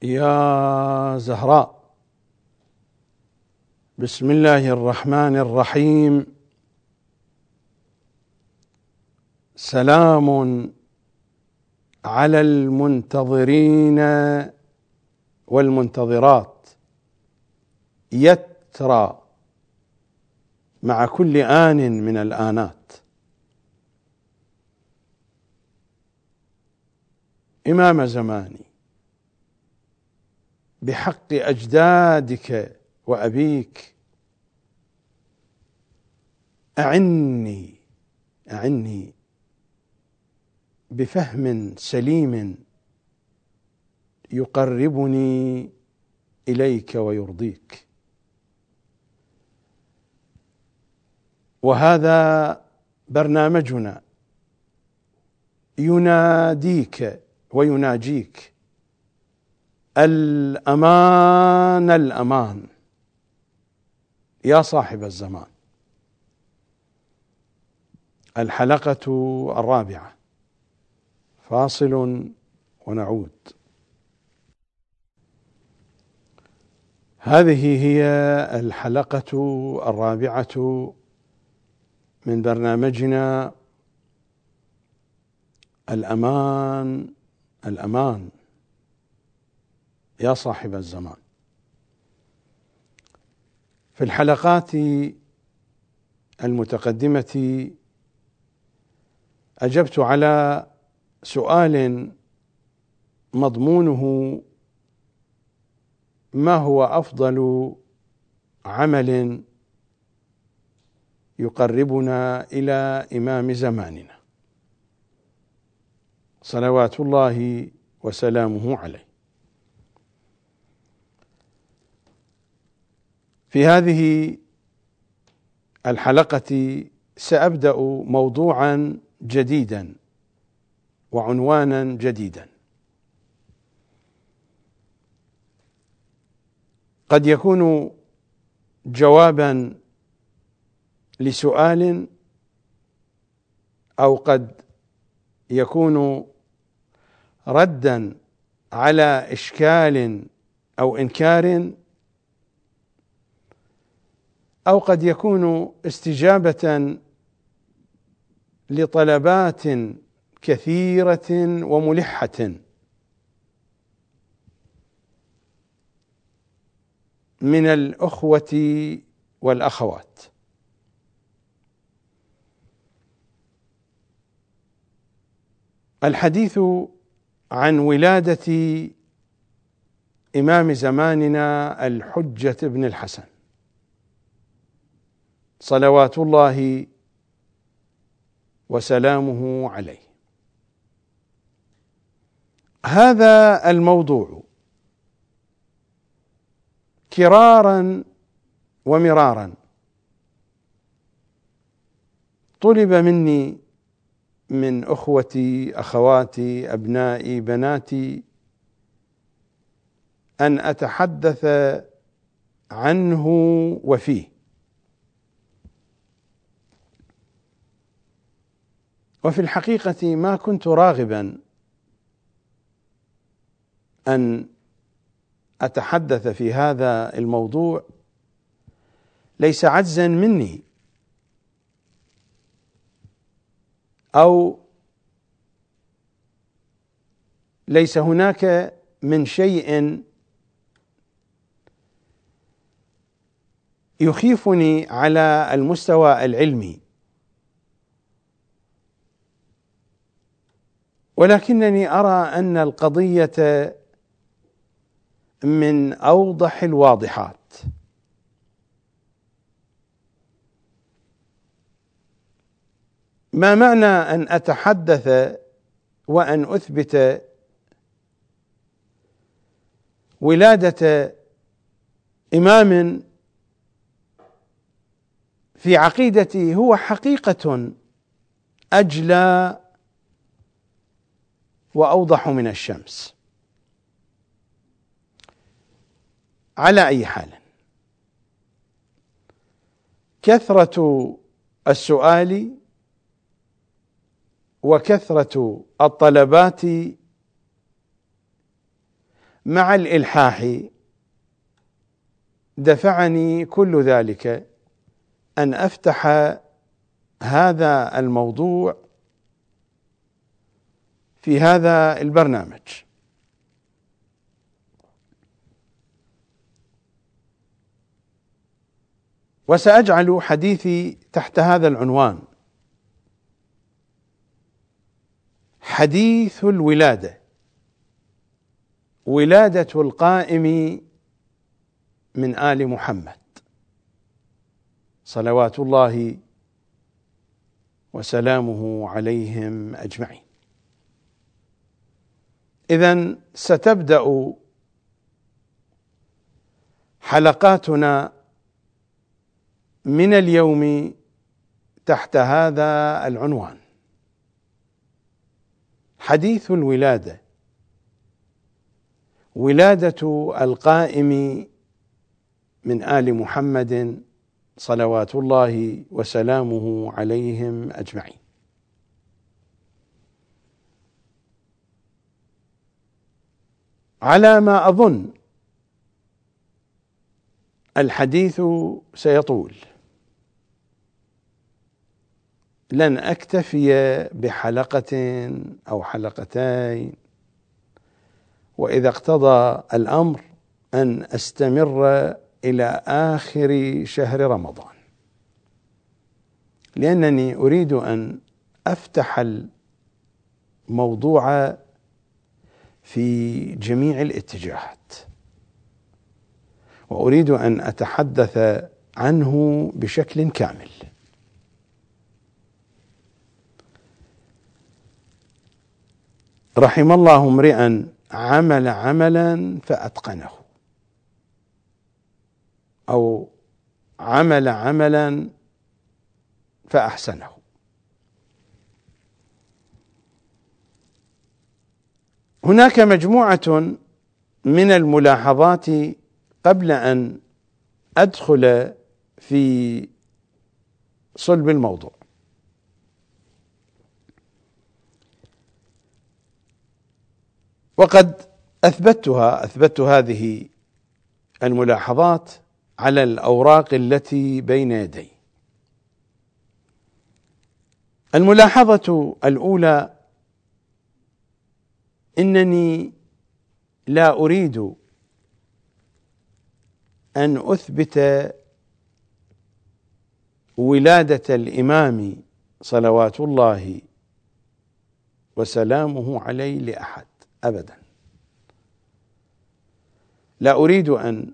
يا زهراء، بسم الله الرحمن الرحيم. سلام على المنتظرين والمنتظرات، يترى مع كل آن من الآنات. إمام زماني، بحق أجدادك وأبيك، أعني بفهم سليم يقربني إليك ويرضيك. وهذا برنامجنا يناديك ويناجيك. الأمان الأمان يا صاحب الزمان. الحلقة 4، فاصل ونعود. هذه هي الحلقة 4 من برنامجنا الأمان الأمان يا صاحب الزمان. في الحلقات المتقدمة أجبت على سؤال مضمونه: ما هو أفضل عمل يقربنا إلى إمام زماننا صلوات الله وسلامه عليه؟ في هذه الحلقة سأبدأ موضوعا جديدا وعنوانا جديدا، قد يكون جوابا لسؤال، أو قد يكون ردا على إشكال أو إنكار، أو قد يكون استجابة لطلبات كثيرة وملحة من الأخوة والأخوات. الحديث عن ولادة إمام زماننا الحجة بن الحسن صلوات الله وسلامه عليه. هذا الموضوع كرارا ومرارا طلب مني من أخوتي، أخواتي، أبنائي، بناتي أن أتحدث عنه وفيه. وفي الحقيقة ما كنت راغبا أن أتحدث في هذا الموضوع، ليس عجزا مني أو ليس هناك من شيء يخيفني على المستوى العلمي، ولكنني أرى أن القضية من أوضح الواضحات. ما معنى أن أتحدث وأن أثبت ولادة إمام في عقيدتي هو حقيقة أجلى وأوضح من الشمس؟ على أي حال، كثرة السؤال وكثرة الطلبات مع الإلحاح دفعني كل ذلك أن أفتح هذا الموضوع في هذا البرنامج. وسأجعل حديثي تحت هذا العنوان: حديث الولادة، ولادة القائم من آل محمد صلوات الله وسلامه عليهم أجمعين. إذن ستبدأ حلقاتنا من اليوم تحت هذا العنوان: حديث الولادة، ولادة القائم من آل محمد صلوات الله وسلامه عليهم أجمعين. على ما أظن الحديث سيطول، لن أكتفي بحلقة أو حلقتين، وإذا اقتضى الأمر أن أستمر إلى آخر شهر رمضان، لأنني أريد أن أفتح الموضوع في جميع الاتجاهات، وأريد أن أتحدث عنه بشكل كامل. رحم الله امرئا عمل عملا فأتقنه، أو عمل عملا فأحسنه. هناك مجموعة من الملاحظات قبل أن أدخل في صلب الموضوع. وقد أثبت هذه الملاحظات على الأوراق التي بين يدي. الملاحظة الأولى: إنني لا أريد أن أثبت ولادة الإمام صلوات الله وسلامه عليه لأحد أبدا. لا أريد أن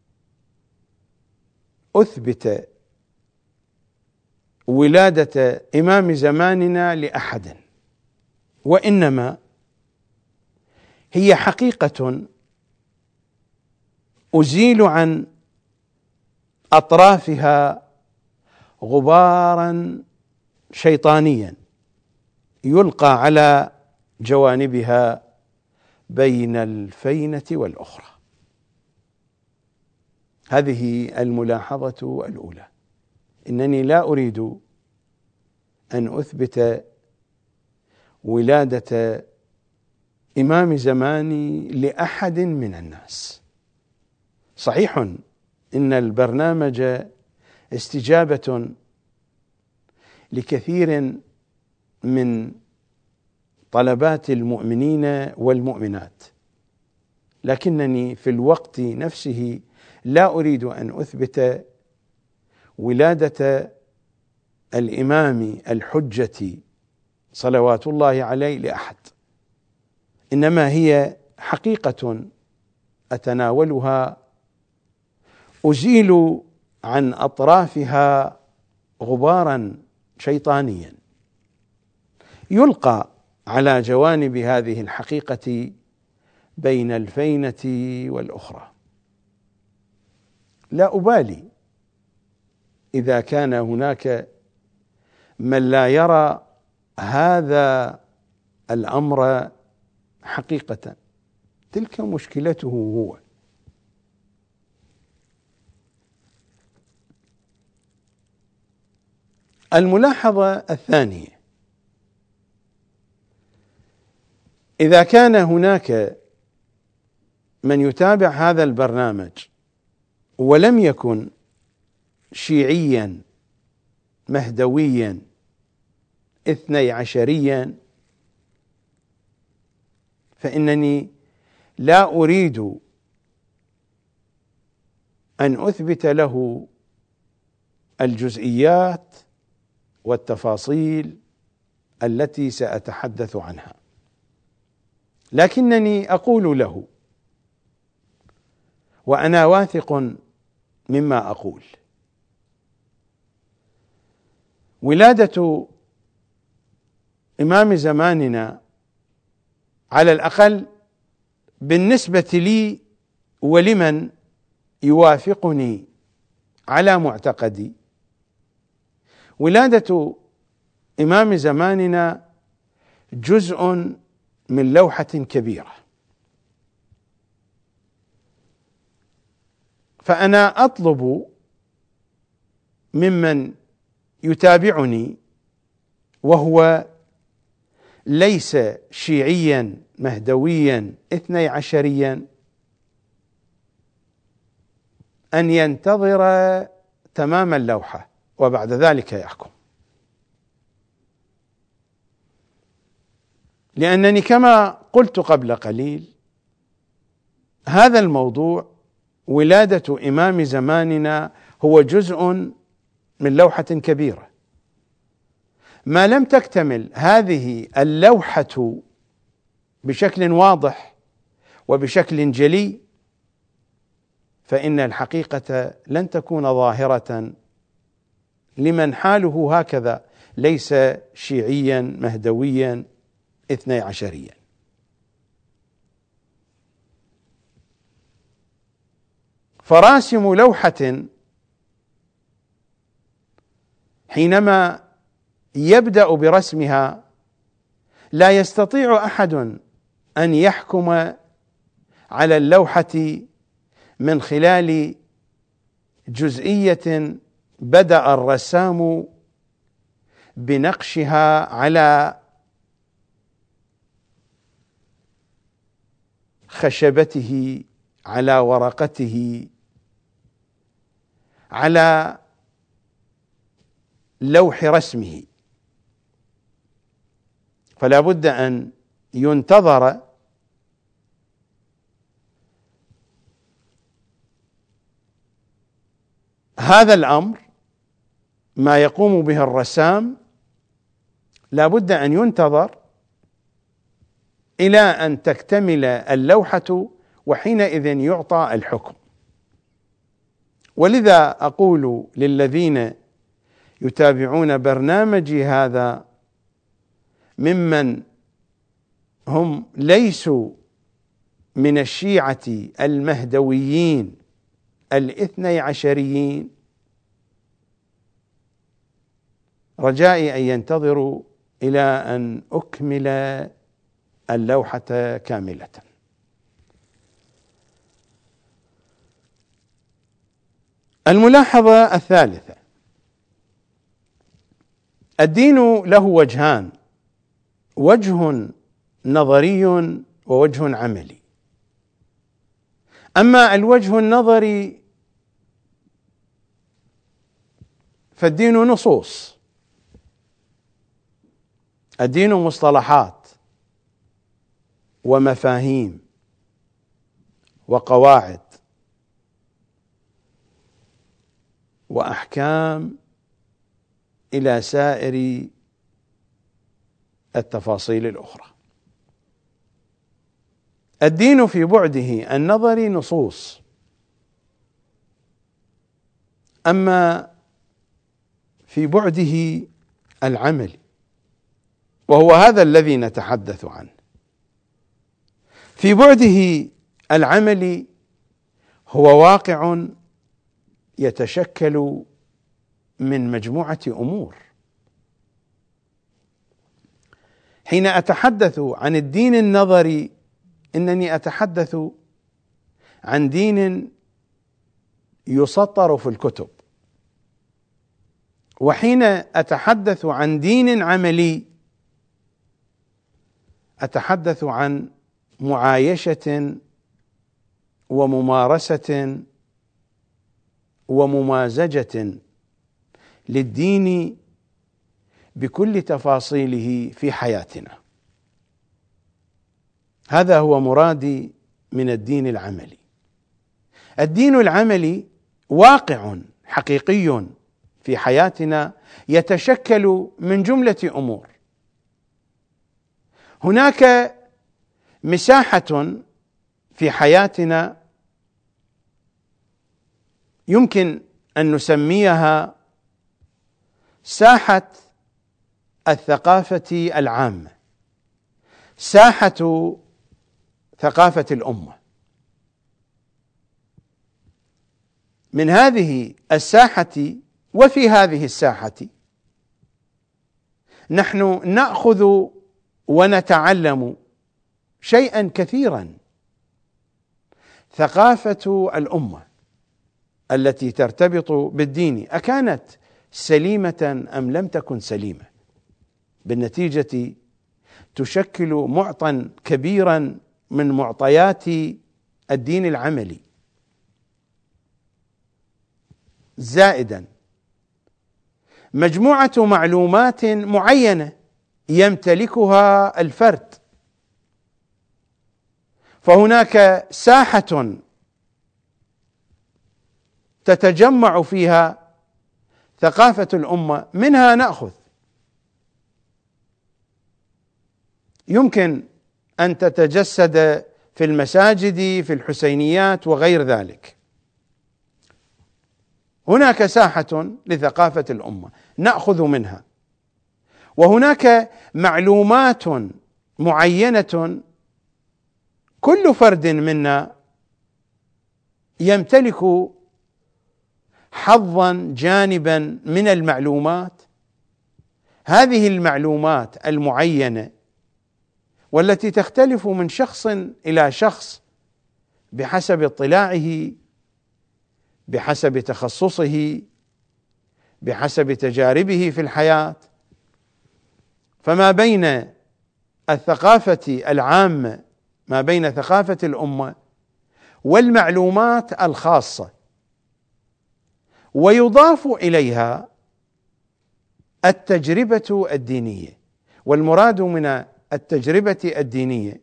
أثبت ولادة إمام زماننا لأحد، وإنما هي حقيقة أزيل عن أطرافها غبارا شيطانيا يلقى على جوانبها بين الفينة والأخرى. هذه الملاحظة الأولى: إنني لا أريد أن أثبت ولادة إمام زماني لأحد من الناس. صحيح إن البرنامج استجابة لكثير من طلبات المؤمنين والمؤمنات، لكنني في الوقت نفسه لا أريد أن أثبت ولادة الإمام الحجة صلوات الله عليه لأحد، إنما هي حقيقة أتناولها أزيل عن أطرافها غبارا شيطانيا يلقى على جوانب هذه الحقيقة بين الفينة والأخرى. لا أبالي إذا كان هناك من لا يرى هذا الأمر حقيقة، تلك مشكلته هو. الملاحظة الثانية: إذا كان هناك من يتابع هذا البرنامج ولم يكن شيعيا مهدويا 12 فإنني لا أريد أن أثبت له الجزئيات والتفاصيل التي سأتحدث عنها، لكنني أقول له وأنا واثق مما أقول: ولادة إمام زماننا على الأقل بالنسبة لي ولمن يوافقني على معتقدي، ولادة إمام زماننا جزء من لوحة كبيرة. فأنا أطلب ممن يتابعني وهو ليس شيعيا مهدويا 12 أن ينتظر تمام اللوحة وبعد ذلك يحكم، لأنني كما قلت قبل قليل هذا الموضوع ولادة إمام زماننا هو جزء من لوحة كبيرة. ما لم تكتمل هذه اللوحة بشكل واضح وبشكل جلي فإن الحقيقة لن تكون ظاهرة لمن حاله هكذا ليس شيعيا مهدويا 12. فراسم لوحة حينما يبدأ برسمها لا يستطيع أحد أن يحكم على اللوحة من خلال جزئية بدأ الرسام بنقشها على خشبته، على ورقته، على لوح رسمه. فلا بد أن ينتظر هذا الأمر، ما يقوم به الرسام لا بد أن ينتظر إلى أن تكتمل اللوحة، وحينئذ يعطى الحكم. ولذا أقول للذين يتابعون برنامجي هذا ممن هم ليسوا من الشيعة المهدويين 12، رجائي أن ينتظروا إلى أن أكمل اللوحة كاملة. الملاحظة الثالثة: الدين له وجهان، وجه نظري ووجه عملي. أما الوجه النظري فالدين نصوص، الدين مصطلحات ومفاهيم وقواعد وأحكام إلى سائر التفاصيل الأخرى. الدين في بعده النظري نصوص، أما في بعده العملي وهو هذا الذي نتحدث عنه، في بعده العملي هو واقع يتشكل من مجموعة أمور. حين أتحدث عن الدين النظري إنني أتحدث عن دين يسطر في الكتب، وحين أتحدث عن دين عملي أتحدث عن معايشة وممارسة وممازجة للدين بكل تفاصيله في حياتنا. هذا هو مرادي من الدين العملي. الدين العملي واقع حقيقي في حياتنا يتشكل من جملة أمور. هناك مساحة في حياتنا يمكن أن نسميها ساحة الثقافة العامة، ساحة ثقافة الأمة. من هذه الساحة وفي هذه الساحة نحن نأخذ ونتعلم شيئا كثيرا. ثقافة الأمة التي ترتبط بالدين أكانت سليمة أم لم تكن سليمة، بالنتيجة تشكل معطى كبيرا من معطيات الدين العملي. زائدا مجموعة معلومات معينة يمتلكها الفرد، فهناك ساحة تتجمع فيها ثقافة الأمة، منها نأخذ. يمكن أن تتجسد في المساجد، في الحسينيات وغير ذلك. هناك ساحة لثقافة الأمة نأخذ منها، وهناك معلومات معينة كل فرد منا يمتلك حظا جانبا من المعلومات. هذه المعلومات المعينة والتي تختلف من شخص إلى شخص بحسب اطلاعه، بحسب تخصصه، بحسب تجاربه في الحياة. فما بين الثقافة العامة، ما بين ثقافة الأمة والمعلومات الخاصة، ويضاف إليها التجربة الدينية. والمراد من التجربة الدينية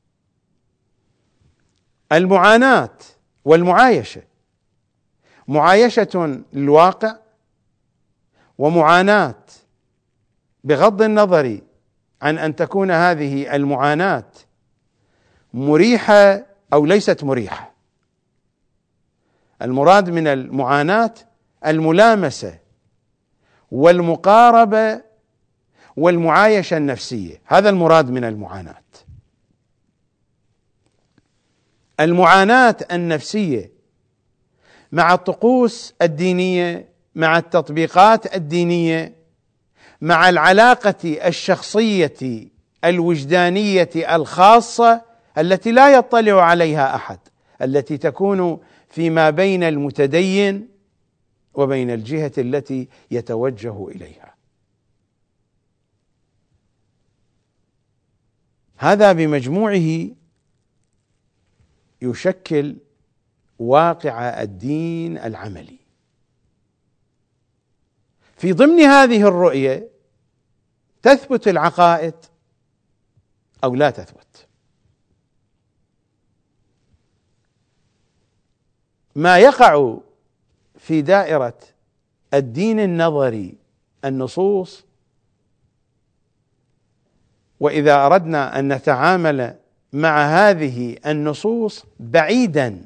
المعاناة والمعايشة، معايشة للواقع ومعاناة، بغض النظر عن أن تكون هذه المعاناة مريحة أو ليست مريحة. المراد من المعاناة الملامسة والمقاربة والمعايشة النفسية، هذا المراد من المعاناة. المعاناة النفسية مع الطقوس الدينية، مع التطبيقات الدينية، مع العلاقة الشخصية الوجدانية الخاصة التي لا يطلع عليها أحد، التي تكون فيما بين المتدين وبين الجهة التي يتوجه إليها. هذا بمجموعه يشكل واقع الدين العملي. في ضمن هذه الرؤية تثبت العقائد أو لا تثبت. ما يقع في دائرة الدين النظري النصوص، وإذا أردنا أن نتعامل مع هذه النصوص بعيدا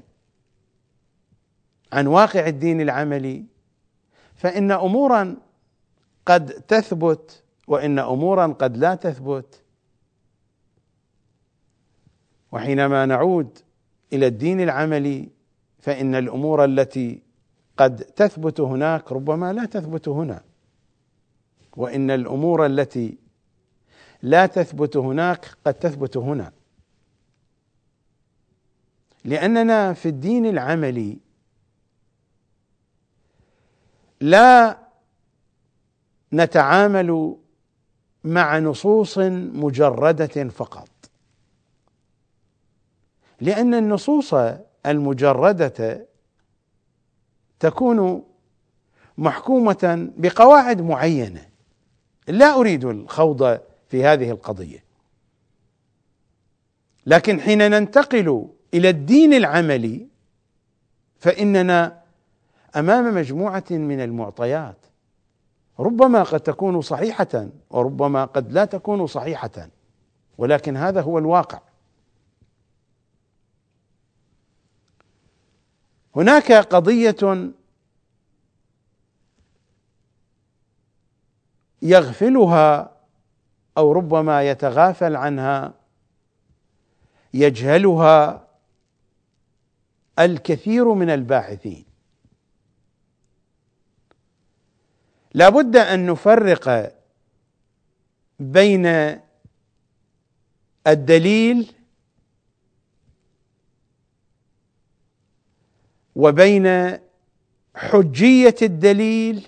عن واقع الدين العملي، فإن أمورا قد تثبت وإن أمورا قد لا تثبت. وحينما نعود إلى الدين العملي فإن الأمور التي قد تثبت هناك ربما لا تثبت هنا، وإن الأمور التي لا تثبت هناك قد تثبت هنا، لأننا في الدين العملي لا نتعامل مع نصوص مجردة فقط، لأن النصوص المجردة تكون محكومة بقواعد معينة، لا أريد الخوض في هذه القضية. لكن حين ننتقل إلى الدين العملي فإننا أمام مجموعة من المعطيات، ربما قد تكون صحيحة وربما قد لا تكون صحيحة، ولكن هذا هو الواقع. هناك قضية يغفلها أو ربما يتغافل عنها، يجهلها الكثير من الباحثين. لا بد أن نفرق بين الدليل وبين حجية الدليل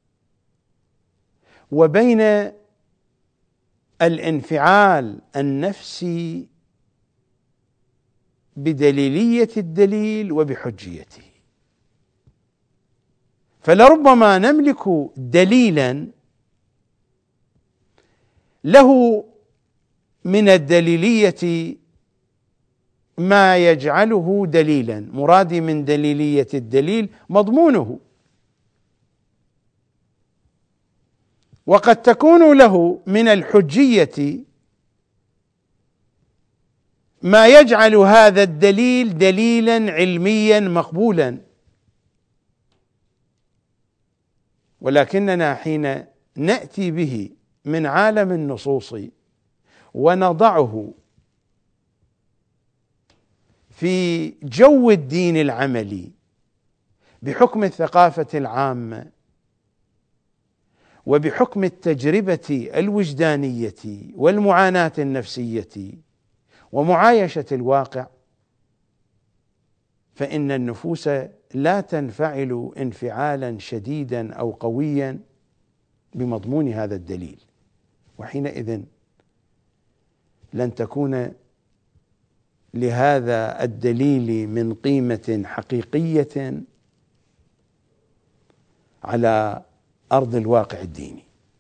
وبين الانفعال النفسي بدليلية الدليل وبحجيته. فلربما نملك دليلا له من الدليلية ما يجعله دليلا، مرادي من دليلية الدليل مضمونه، وقد تكون له من الحجية ما يجعل هذا الدليل دليلا علميا مقبولا. ولكننا حين نأتي به من عالم النصوص ونضعه في جو الدين العملي بحكم الثقافة العامة وبحكم التجربة الوجدانية والمعاناة النفسية ومعايشة الواقع، فإن النفوس لا تنفعل انفعالا شديدا أو قويا بمضمون هذا الدليل، وحينئذ لن تكون لهذا الدليل من قيمة حقيقية على أرض الواقع الديني.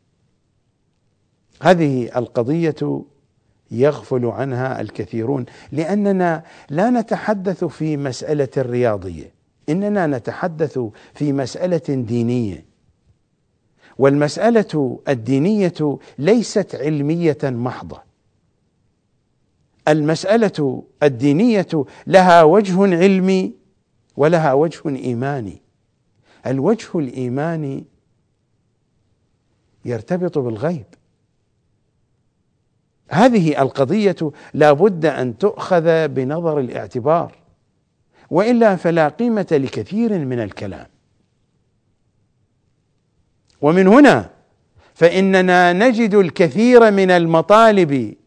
هذه القضية يغفل عنها الكثيرون، لأننا لا نتحدث في مسألة رياضية، إننا نتحدث في مسألة دينية، والمسألة الدينية ليست علمية محضة. المسألة الدينية لها وجه علمي ولها وجه إيماني. الوجه الإيماني يرتبط بالغيب. هذه القضية لا بد أن تؤخذ بنظر الاعتبار، وإلا فلا قيمة لكثير من الكلام. ومن هنا فإننا نجد الكثير من المطالب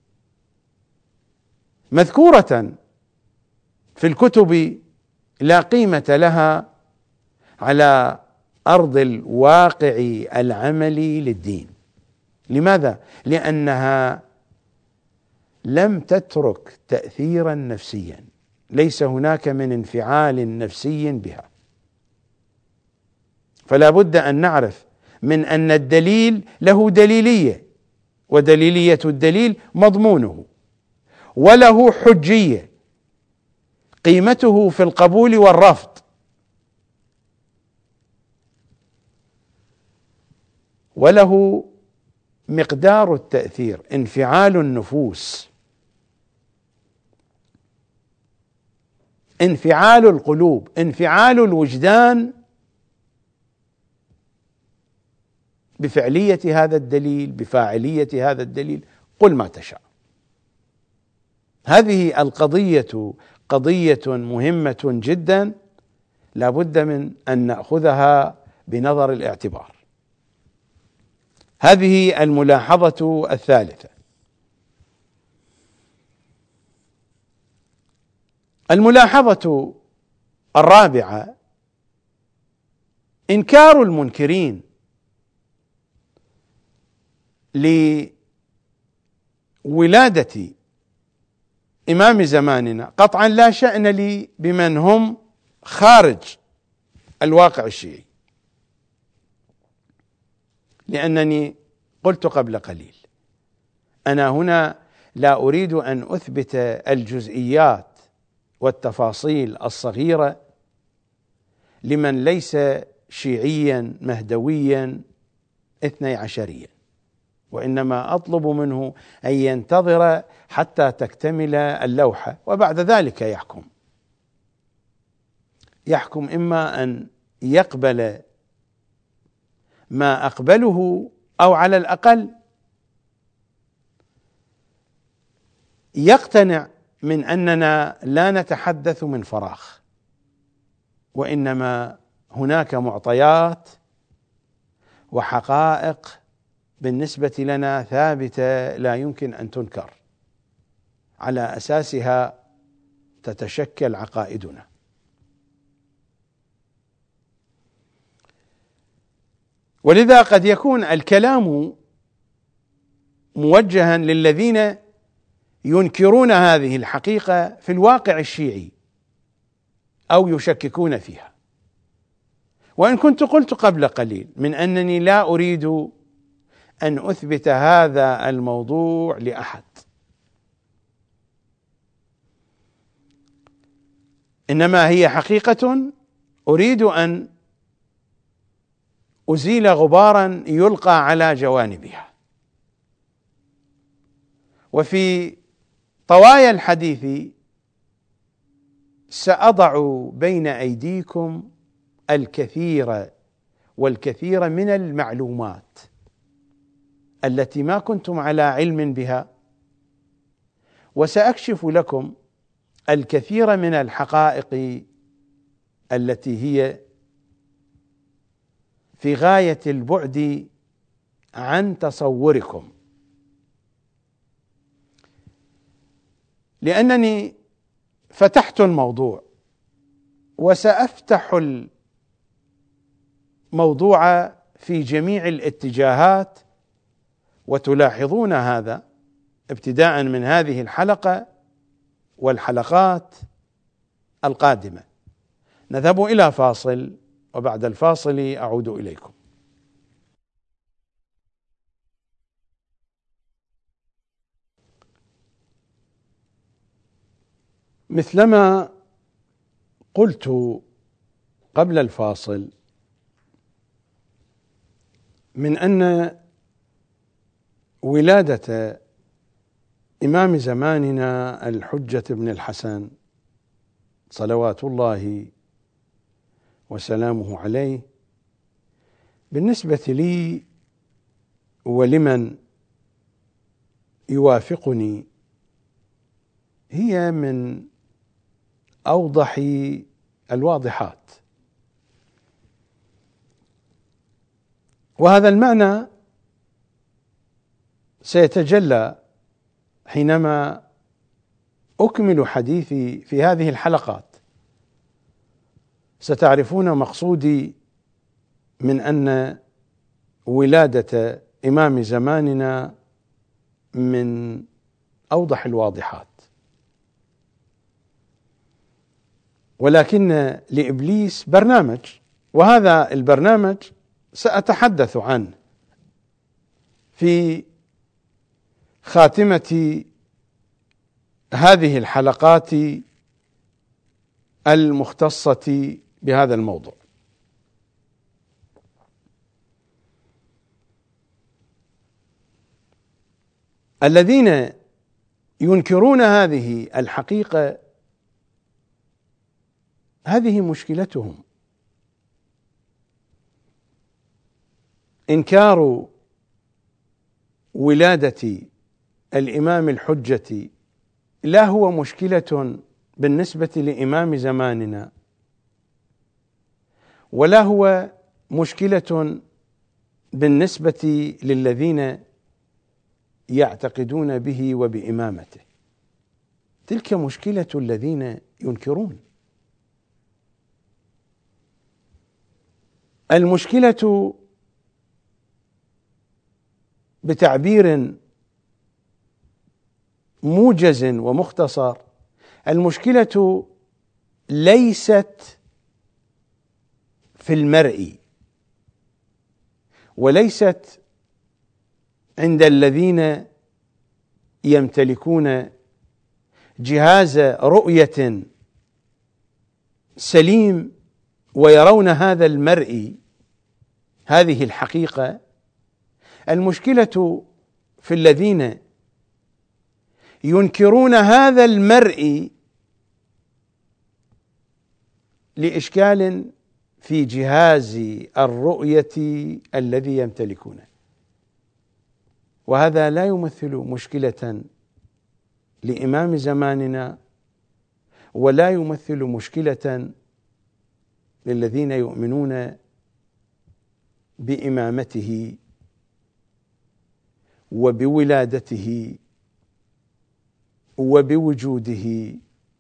مذكورة في الكتب لا قيمة لها على أرض الواقع العملي للدين. لماذا؟ لأنها لم تترك تأثيرا نفسيا، ليس هناك من انفعال نفسي بها. فلا بد أن نعرف من أن الدليل له دليلية، ودليلية الدليل مضمونه، وله حجية قيمته في القبول والرفض، وله مقدار التأثير، انفعال النفوس، انفعال القلوب، انفعال الوجدان بفعلية هذا الدليل، بفاعلية هذا الدليل، قل ما تشاء. هذه القضية قضية مهمة جدا، لا بد من أن نأخذها بنظر الاعتبار. هذه الملاحظة الثالثة. الملاحظة الرابعة: إنكار المنكرين لولادة إمام زماننا قطعا لا شأن لي بمن هم خارج الواقع الشيعي، لأنني قلت قبل قليل أنا هنا لا أريد أن أثبت الجزئيات والتفاصيل الصغيرة لمن ليس شيعيا مهدويا 12، وإنما أطلب منه أن ينتظر حتى تكتمل اللوحة، وبعد ذلك يحكم إما أن يقبل ما أقبله، أو على الأقل يقتنع من أننا لا نتحدث من فراغ، وإنما هناك معطيات وحقائق بالنسبة لنا ثابتة لا يمكن أن تنكر، على أساسها تتشكل عقائدنا. ولذا قد يكون الكلام موجها للذين ينكرون هذه الحقيقة في الواقع الشيعي أو يشككون فيها، وإن كنت قلت قبل قليل من أنني لا أريد أن أثبت هذا الموضوع لأحد، إنما هي حقيقة أريد أن أزيل غبارا يلقى على جوانبها. وفي طوايا الحديث سأضع بين أيديكم الكثير والكثير من المعلومات التي ما كنتم على علم بها، وسأكشف لكم الكثير من الحقائق التي هي في غاية البعد عن تصوركم، لأنني فتحت الموضوع وسأفتح الموضوع في جميع الاتجاهات، وتلاحظون هذا ابتداء من هذه الحلقة والحلقات القادمة. نذهب إلى فاصل، وبعد الفاصل أعود إليكم. مثلما قلت قبل الفاصل من أن ولادة إمام زماننا الحجة بن الحسن صلوات الله وسلامه عليه بالنسبة لي ولمن يوافقني هي من أوضح الواضحات، وهذا المعنى سيتجلى حينما أكمل حديثي في هذه الحلقات. ستعرفون مقصودي من أن ولادة إمام زماننا من أوضح الواضحات، ولكن لإبليس برنامج، وهذا البرنامج سأتحدث عنه في خاتمة هذه الحلقات المختصة بهذا الموضوع. الذين ينكرون هذه الحقيقة هذه مشكلتهم، إنكار ولادة الإمام الحجة لا هو مشكلة بالنسبة لإمام زماننا، ولا هو مشكلة بالنسبة للذين يعتقدون به وبإمامته، تلك مشكلة الذين ينكرون. المشكلة بتعبير موجز ومختصر، المشكلة ليست في المرئي، وليست عند الذين يمتلكون جهاز رؤية سليم ويرون هذا المرئي، هذه الحقيقة. المشكلة في الذين ينكرون هذا المرئي لإشكال في جهاز الرؤية الذي يمتلكونه، وهذا لا يمثل مشكلة لإمام زماننا، ولا يمثل مشكلة للذين يؤمنون بإمامته وبولادته وبوجوده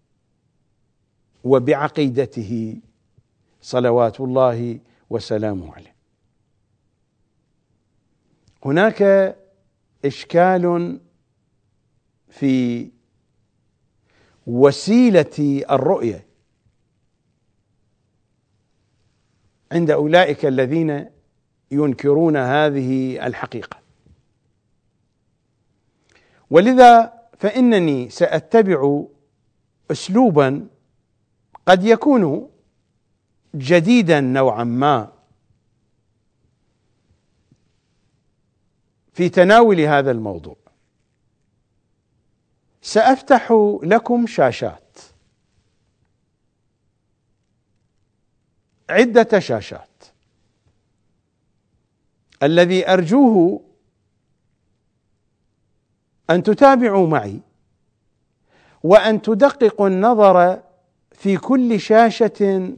وبعقيدته صلوات الله وسلامه عليه. هناك إشكال في وسيلة الرؤية عند أولئك الذين ينكرون هذه الحقيقة، ولذا فإنني سأتبع أسلوبا قد يكون جديدا نوعا ما في تناول هذا الموضوع. سأفتح لكم شاشات، عدة شاشات. الذي أرجوه أن تتابعوا معي وأن تدققوا النظر في كل شاشة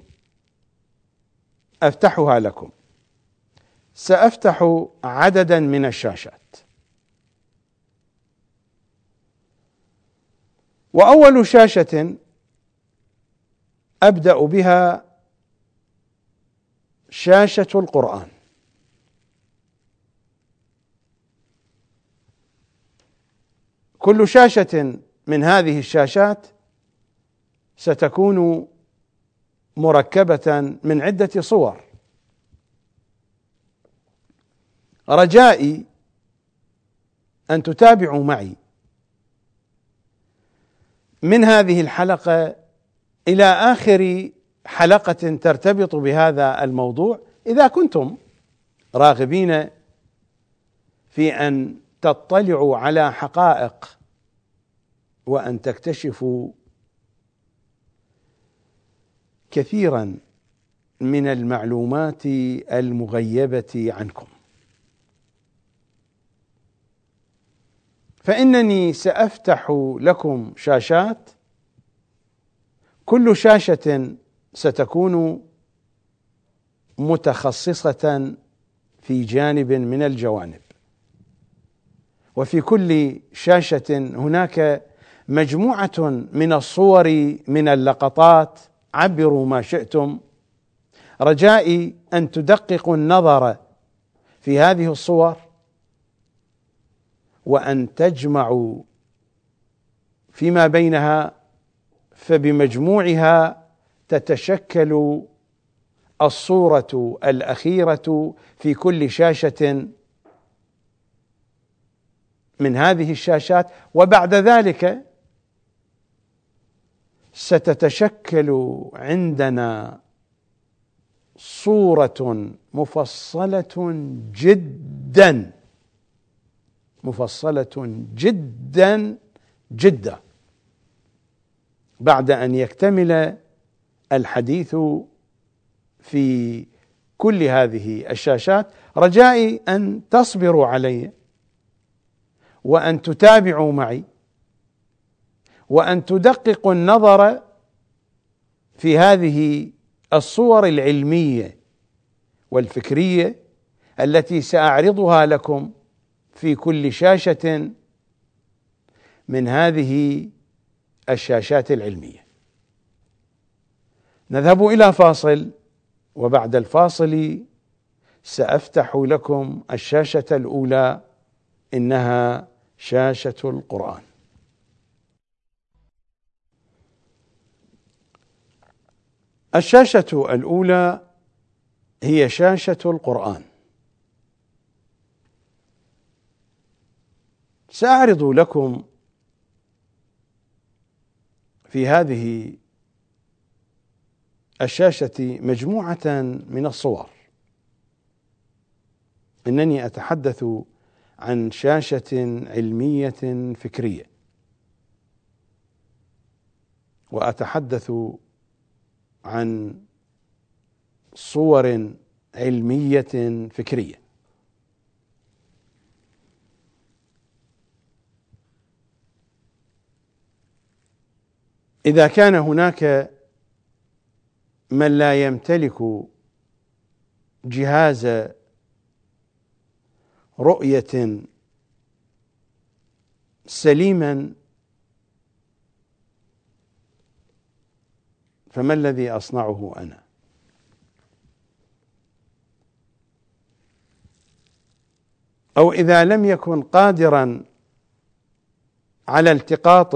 أفتحها لكم. سأفتح عددا من الشاشات، وأول شاشة أبدأ بها شاشة القرآن. كل شاشة من هذه الشاشات ستكون مركبة من عدة صور. رجائي أن تتابعوا معي من هذه الحلقة إلى آخر حلقة ترتبط بهذا الموضوع، إذا كنتم راغبين في أن تطلعوا على حقائق وأن تكتشفوا كثيرا من المعلومات المغيبة عنكم. فإنني سأفتح لكم شاشات، كل شاشة ستكون متخصصة في جانب من الجوانب، وفي كل شاشة هناك مجموعة من الصور من اللقطات، عبروا ما شئتم. رجائي أن تدققوا النظر في هذه الصور وأن تجمعوا فيما بينها، فبمجموعها تتشكل الصورة الأخيرة في كل شاشة من هذه الشاشات. وبعد ذلك ستتشكل عندنا صورة مفصلة جدا جدا بعد أن يكتمل الحديث في كل هذه الشاشات. رجائي أن تصبروا علي وأن تتابعوا معي وأن تدققوا النظر في هذه الصور العلمية والفكرية التي سأعرضها لكم في كل شاشة من هذه الشاشات العلمية. نذهب إلى فاصل، وبعد الفاصل سأفتح لكم الشاشة الأولى، إنها شاشة القرآن. الشاشة الأولى هي شاشة القرآن. سأعرض لكم في هذه الشاشة مجموعة من الصور. إنني أتحدث عن شاشة علمية فكرية، وأتحدث عن صور علمية فكرية. إذا كان هناك من لا يمتلك جهاز رؤية سليما، فما الذي أصنعه أنا؟ أو إذا لم يكن قادرا على التقاط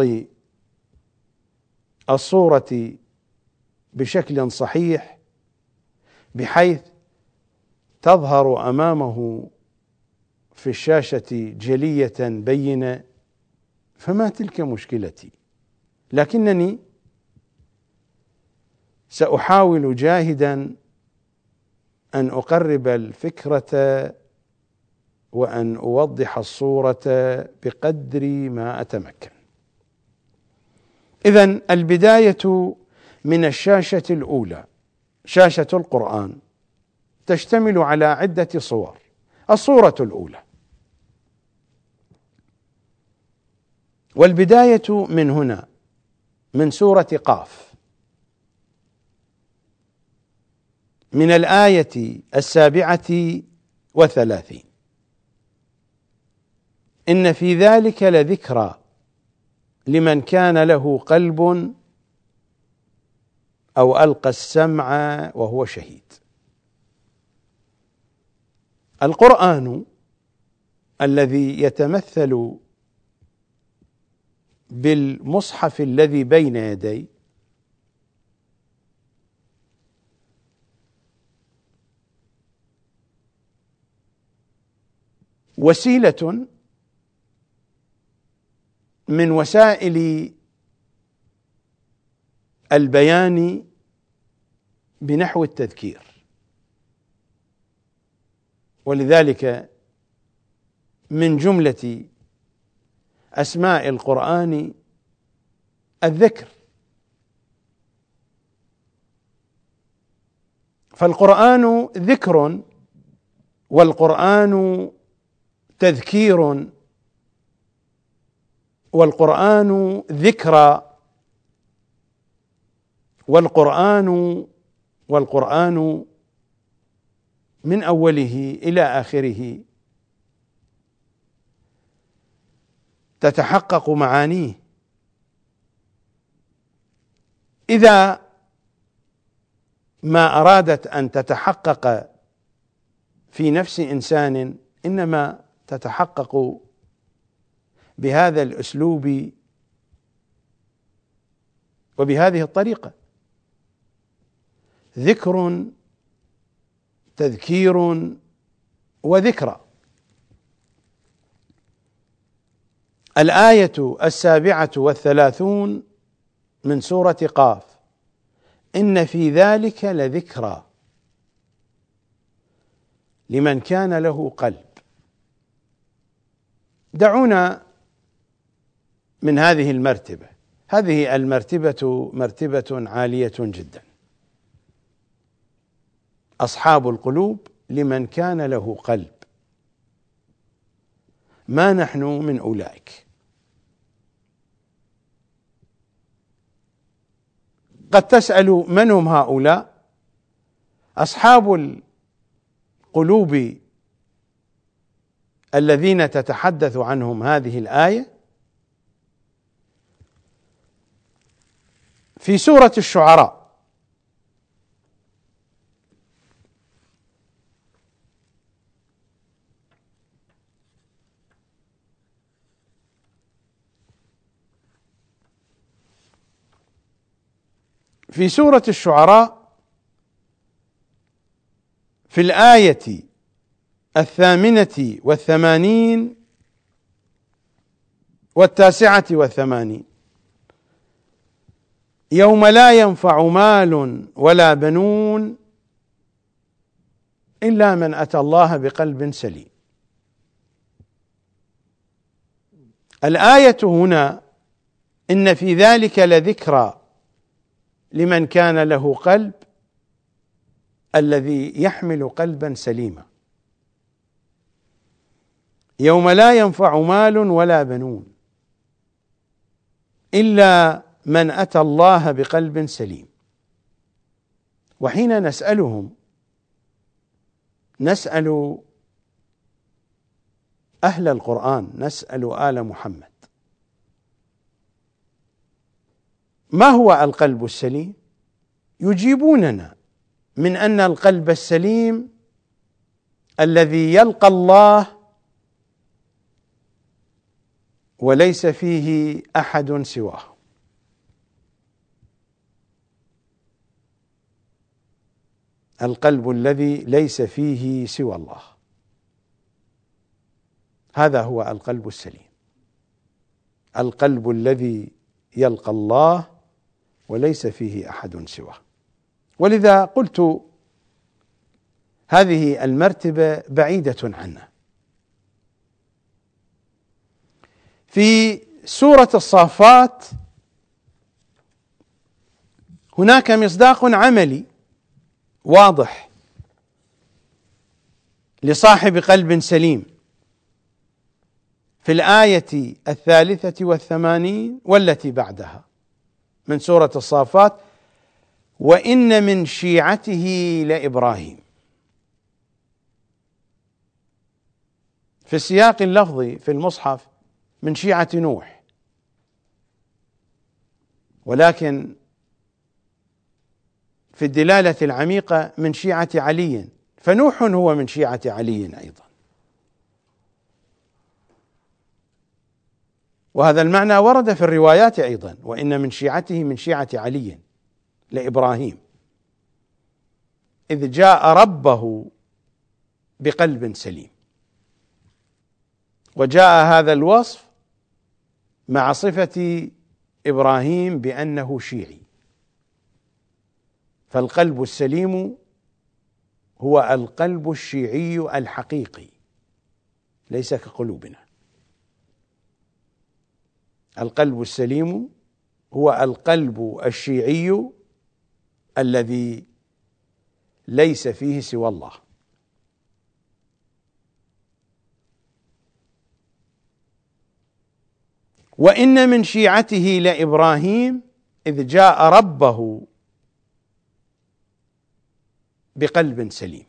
الصورة بشكل صحيح بحيث تظهر أمامه في الشاشة جلية بينة، فما تلك مشكلتي، لكنني سأحاول جاهدا أن أقرب الفكرة وأن أوضح الصورة بقدر ما أتمكن. إذن البداية من الشاشة الأولى، شاشة القرآن، تشتمل على عدة صور. الصورة الأولى، والبداية من هنا، من سورة قاف، من الآية 37: إن في ذلك لذكرى لمن كان له قلب أو ألقى السمع وهو شهيد. القرآن الذي يتمثل بالمصحف الذي بين يدي وسيلة من وسائل البيان بنحو التذكير، ولذلك من جملة أسماء القرآن الذكر. فالقرآن ذكر، والقرآن تذكير، والقرآن ذكرى، والقرآن من أوله إلى آخره تتحقق معانيه. إذا ما أرادت أن تتحقق في نفس إنسان، إنما تتحقق بهذا الأسلوب وبهذه الطريقة: ذكر، تذكير، وذكرى. الآية 37 من سورة قاف: إن في ذلك لذكرى لمن كان له قلب. دعونا من هذه المرتبة. هذه المرتبة مرتبة عالية جدا. أصحاب القلوب لمن كان له قلب، ما نحن من أولئك. قد تسأل من هم هؤلاء؟ أصحاب القلوب الذين تتحدث عنهم هذه الآية في سورة الشعراء. في سورة الشعراء في الآية 88 و89: يوم لا ينفع مال ولا بنون إلا من أتى الله بقلب سليم. الآية هنا إن في ذلك لذكرى لمن كان له قلب، الذي يحمل قلبا سليما. يوم لا ينفع مال ولا بنون إلا من أتى الله بقلب سليم. وحين نسألهم نسأل أهل القرآن، نسأل آل محمد: ما هو القلب السليم؟ يجيبوننا من أن القلب السليم الذي يلقى الله وليس فيه أحد سواه. القلب الذي ليس فيه سوى الله، هذا هو القلب السليم، القلب الذي يلقى الله وليس فيه أحد سواه. ولذا قلت هذه المرتبة بعيدة عنا. في سورة الصافات هناك مصداق عملي واضح لصاحب قلب سليم في الآية 83 والتي بعدها من سورة الصافات: وإن من شيعته لإبراهيم. في السياق اللفظي في المصحف من شيعة نوح، ولكن في الدلالة العميقة من شيعة علي، فنوح هو من شيعة علي أيضا. وهذا المعنى ورد في الروايات أيضا: وإن من شيعته من شيعة علي لإبراهيم إذ جاء ربه بقلب سليم. وجاء هذا الوصف مع صفة إبراهيم بأنه شيعي. فالقلب السليم هو القلب الشيعي الحقيقي، ليس كقلوبنا. القلب السليم هو القلب الشيعي الذي ليس فيه سوى الله. وإن من شيعته لإبراهيم إذ جاء ربه بقلب سليم.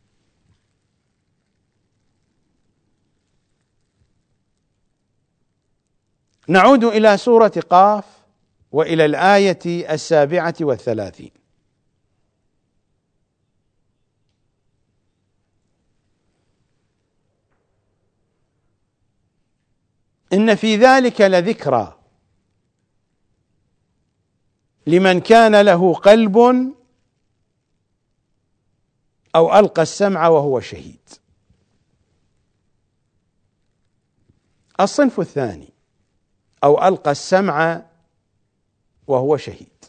نعود إلى سورة قاف وإلى الآية 37: إن في ذلك لذكرى لمن كان له قلب أو ألقى السمع وهو شهيد. الصنف الثاني: أو ألقى السمع وهو شهيد.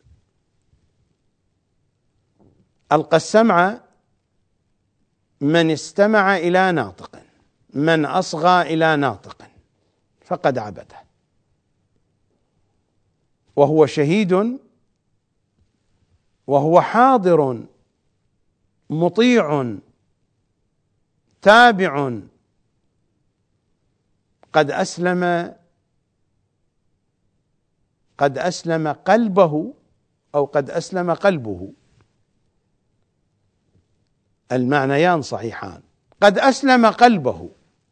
ألقى السمع من استمع إلى ناطق، من أصغى إلى ناطق فقد عبده. وهو شهيد وهو حاضر مطيع تابع قد أسلم قلبه أو قد أسلم قلبه. المعنيان صحيحان. قد أسلم قلبه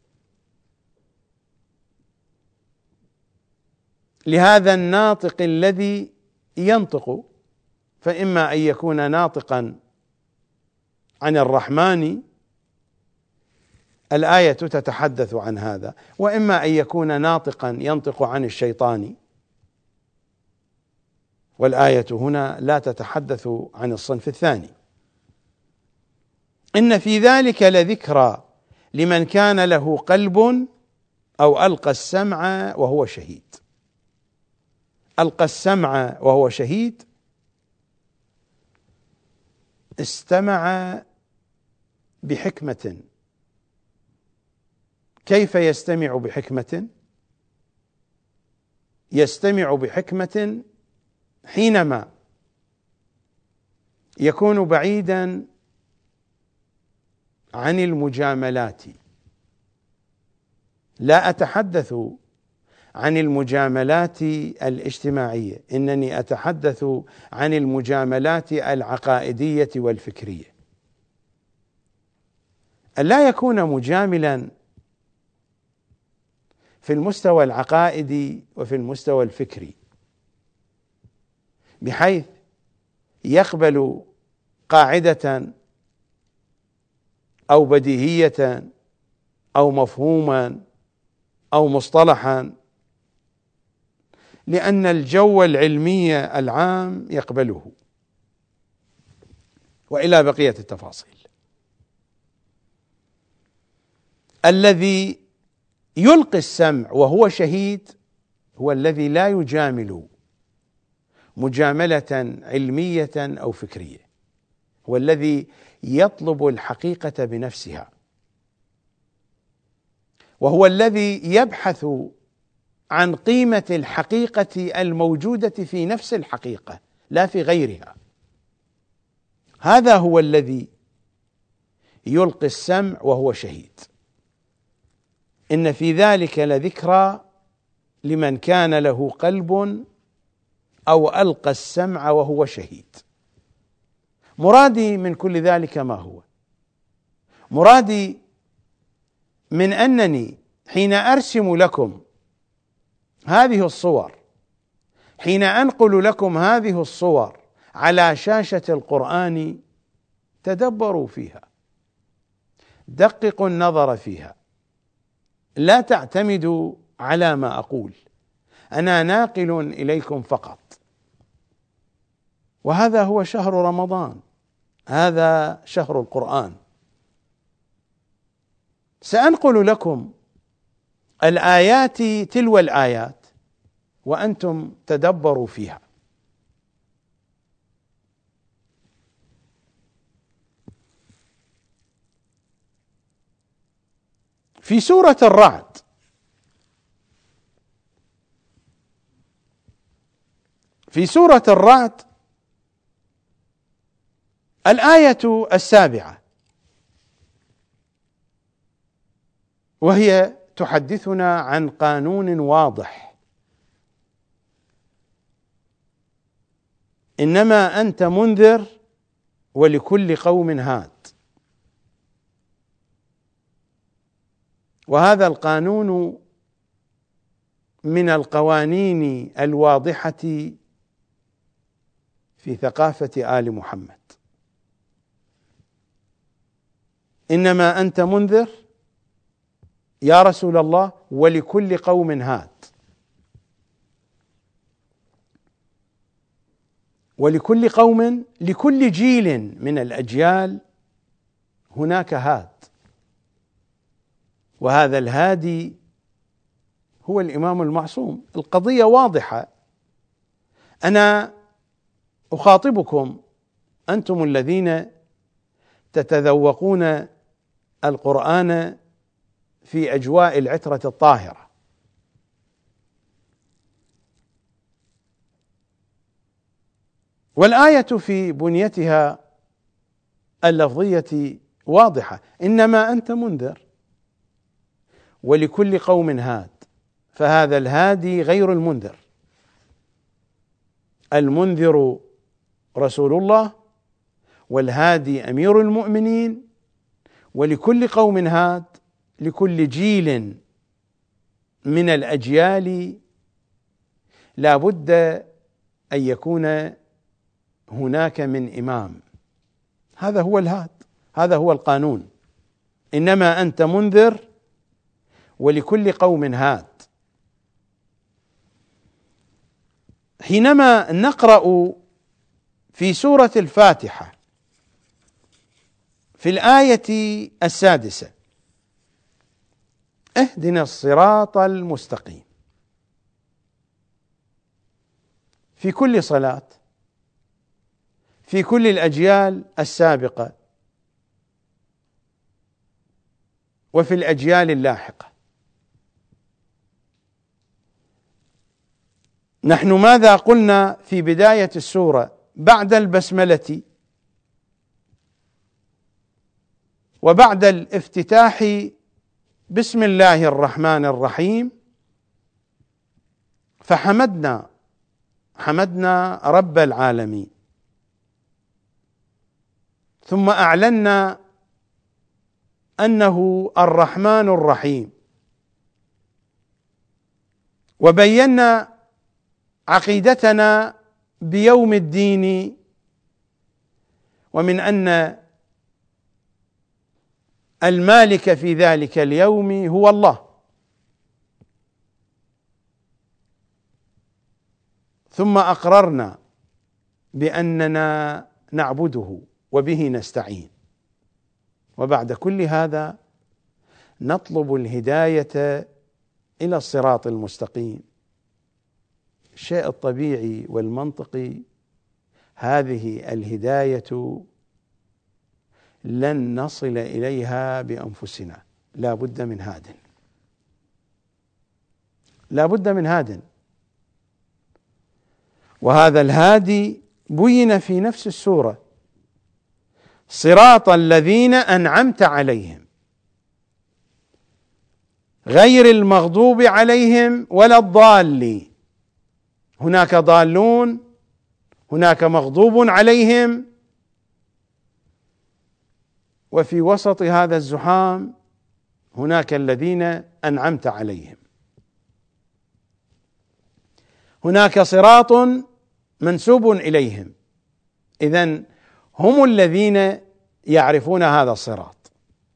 لهذا الناطق الذي ينطق، فإما أن يكون ناطقا عن الرحمن، الآية تتحدث عن هذا، وإما أن يكون ناطقا ينطق عن الشيطان، والآية هنا لا تتحدث عن الصنف الثاني. إن في ذلك لذكرى لمن كان له قلب أو ألقى السمع وهو شهيد. ألقى السمع وهو شهيد، استمع بحكمة. كيف يستمع بحكمة؟ يستمع بحكمة حينما يكون بعيدا عن المجاملات. لا أتحدث عن المجاملات الاجتماعية، إنني أتحدث عن المجاملات العقائدية والفكرية. ألا يكون مجاملا في المستوى العقائدي وفي المستوى الفكري، بحيث يقبل قاعدة أو بديهية أو مفهوما أو مصطلحا لأن الجو العلمي العام يقبله، وإلى بقية التفاصيل. الذي يلقي السمع وهو شهيد هو الذي لا يجامل مجاملة علمية أو فكرية، هو الذي يطلب الحقيقة بنفسها، وهو الذي يبحث عن قيمة الحقيقة الموجودة في نفس الحقيقة لا في غيرها. هذا هو الذي يلقي السمع وهو شهيد. إن في ذلك لذكرى لمن كان له قلب أو ألقى السمع وهو شهيد. مرادي من كل ذلك ما هو؟ مرادي من أنني حين أرسم لكم هذه الصور، حين أنقل لكم هذه الصور على شاشة القرآن، تدبروا فيها، دققوا النظر فيها، لا تعتمدوا على ما أقول، أنا ناقل إليكم فقط. وهذا هو شهر رمضان، هذا شهر القرآن. سأنقل لكم الآيات تلو الآيات وأنتم تدبروا فيها. في سورة الرعد الآية 7، وهي تحدثنا عن قانون واضح: إنما أنت منذر ولكل قوم هاد. وهذا القانون من القوانين الواضحة في ثقافة آل محمد. إنما أنت منذر يا رسول الله ولكل قوم هاد. ولكل قوم، لكل جيل من الأجيال هناك هاد، وهذا الهادي هو الإمام المعصوم. القضية واضحة. أنا أخاطبكم أنتم الذين تتذوقون القرآن في أجواء العترة الطاهرة. والآية في بنيتها اللفظية واضحة: إنما أنت منذر ولكل قوم هاد. فهذا الهادي غير المنذر، المنذر رسول الله، والهادي أمير المؤمنين. ولكل قوم هاد، لكل جيل من الأجيال لا بد أن يكون هناك من إمام. هذا هو الهاد، هذا هو القانون. إنما أنت منذر ولكل قوم هاد. حينما نقرأ في سورة الفاتحة في الآية 6: اهدنا الصراط المستقيم. في كل صلاة، في كل الأجيال السابقة وفي الأجيال اللاحقة، نحن ماذا قلنا في بداية السورة بعد البسملة وبعد الافتتاح بسم الله الرحمن الرحيم؟ فحمدنا رب العالمين، ثم أعلنا أنه الرحمن الرحيم، وبينا عقيدتنا بيوم الدين، ومن أن المالك في ذلك اليوم هو الله. ثم أقررنا بأننا نعبده وبه نستعين، وبعد كل هذا نطلب الهداية إلى الصراط المستقيم. الشيء الطبيعي والمنطقي، هذه الهداية لن نصل إليها بأنفسنا، لا بد من هاد، لا بد من هاد، وهذا الهادي بين في نفس السورة: صراط الذين أنعمت عليهم غير المغضوب عليهم ولا الضالين. هناك ضالون، هناك مغضوب عليهم، وفي وسط هذا الزحام هناك الذين أنعمت عليهم. هناك صراط منسوب إليهم، إذن هم الذين يعرفون هذا الصراط.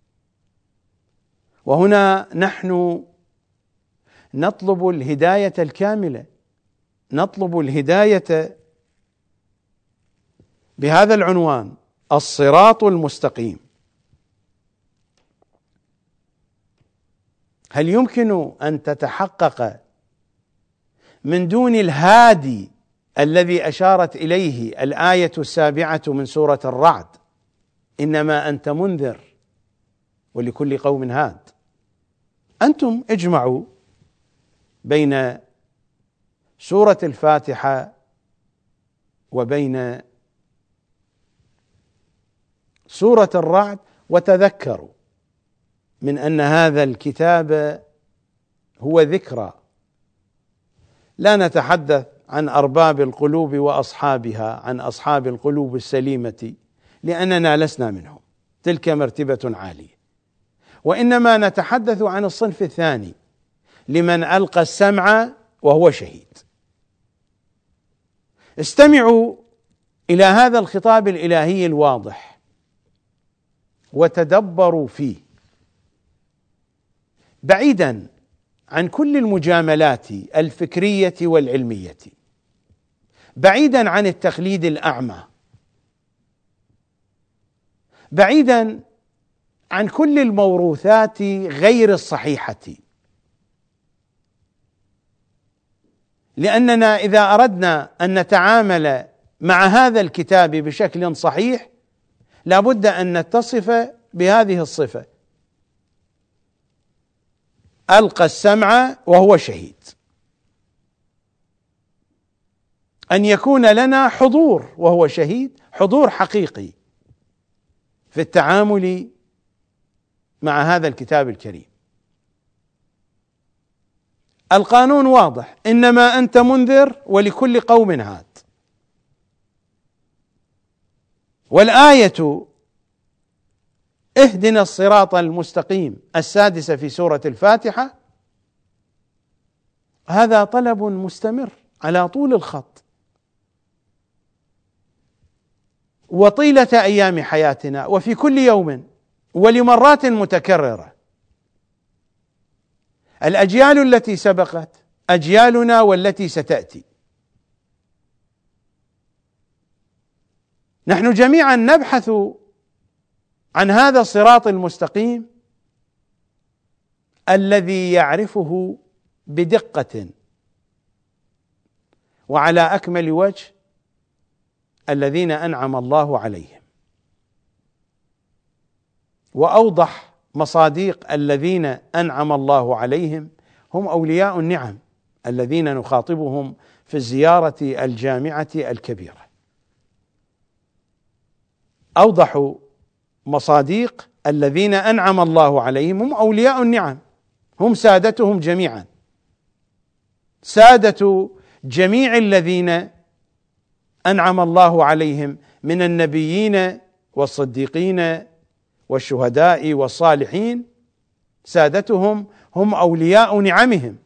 وهنا نحن نطلب الهداية الكاملة، نطلب الهداية بهذا العنوان: الصراط المستقيم. هل يمكن أن تتحقق من دون الهادي الذي أشارت إليه الآية 7 من سورة الرعد: إنما أنت منذر ولكل قوم هاد؟ أنتم اجمعوا بين سورة الفاتحة وبين سورة الرعد وتذكروا من أن هذا الكتاب هو ذكرى. لا نتحدث عن أرباب القلوب وأصحابها، عن أصحاب القلوب السليمة، لأننا لسنا منهم، تلك مرتبة عالية. وإنما نتحدث عن الصنف الثاني، لمن ألقى السمع وهو شهيد. استمعوا إلى هذا الخطاب الإلهي الواضح وتدبروا فيه، بعيدا عن كل المجاملات الفكرية والعلمية، بعيدا عن التقليد الأعمى، بعيدا عن كل الموروثات غير الصحيحة. لأننا إذا أردنا أن نتعامل مع هذا الكتاب بشكل صحيح لابد أن نتصف بهذه الصفة: ألقى السمع وهو شهيد. أن يكون لنا حضور وهو شهيد، حضور حقيقي في التعامل مع هذا الكتاب الكريم. القانون واضح: إنما أنت منذر ولكل قوم هاد. والآية اهدنا الصراط المستقيم 6 في سورة الفاتحة هذا طلب مستمر على طول الخط وطيلة أيام حياتنا وفي كل يوم ولمرات متكررة. الأجيال التي سبقت، أجيالنا والتي ستأتي، نحن جميعا نبحث عن هذا الصراط المستقيم الذي يعرفه بدقة وعلى أكمل وجه الذين أنعم الله عليهم. وأوضح مصاديق الذين أنعم الله عليهم هم أولياء النعم الذين نخاطبهم في الزيارة الجامعة الكبيرة. أوضح مصاديق الذين أنعم الله عليهم هم أولياء النعم، هم سادتهم جميعا، سادة جميع الذين أنعم الله عليهم من النبيين والصديقين والشهداء والصالحين، سادتهم هم أولياء نعمهم.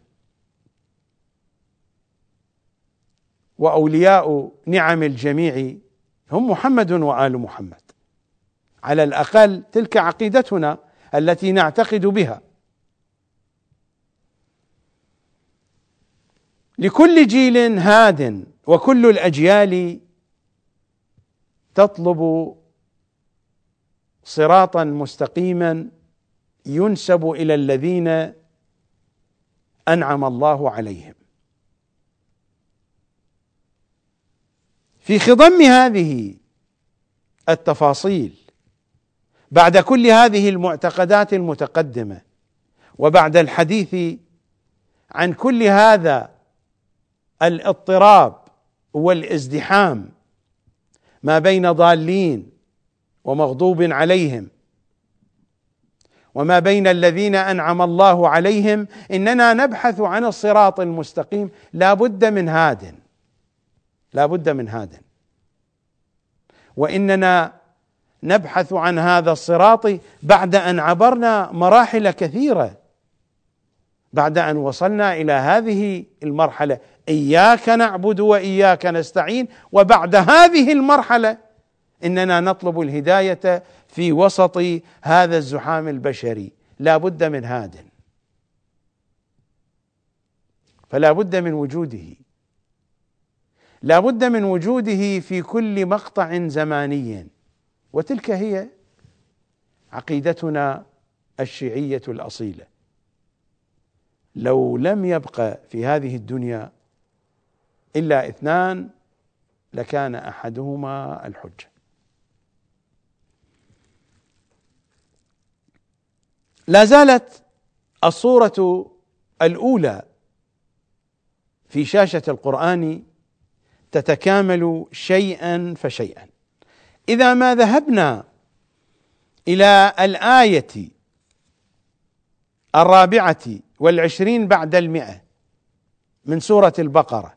وأولياء نعم الجميع هم محمد وآل محمد، على الأقل تلك عقيدتنا التي نعتقد بها. لكل جيل هاد، وكل الأجيال تطلب صراطا مستقيما ينسب إلى الذين أنعم الله عليهم. في خضم هذه التفاصيل، بعد كل هذه المعتقدات المتقدمة، وبعد الحديث عن كل هذا الاضطراب والازدحام ما بين ضالين ومغضوب عليهم وما بين الذين أنعم الله عليهم، إننا نبحث عن الصراط المستقيم. لا بد من هاد، لا بد من هاد، وإننا نبحث عن هذا الصراط بعد أن عبرنا مراحل كثيرة، بعد أن وصلنا إلى هذه المرحلة إياك نعبد وإياك نستعين، وبعد هذه المرحلة إننا نطلب الهداية في وسط هذا الزحام البشري. لا بد من هاد، فلا بد من وجوده، لا بد من وجوده في كل مقطع زماني. وتلك هي عقيدتنا الشيعية الأصيلة. لو لم يبق في هذه الدنيا إلا اثنان لكان أحدهما الحجة. لا زالت الصورة الأولى في شاشة القرآن تتكامل شيئا فشيئا. إذا ما ذهبنا إلى الآية 24 بعد 100 من سورة البقرة: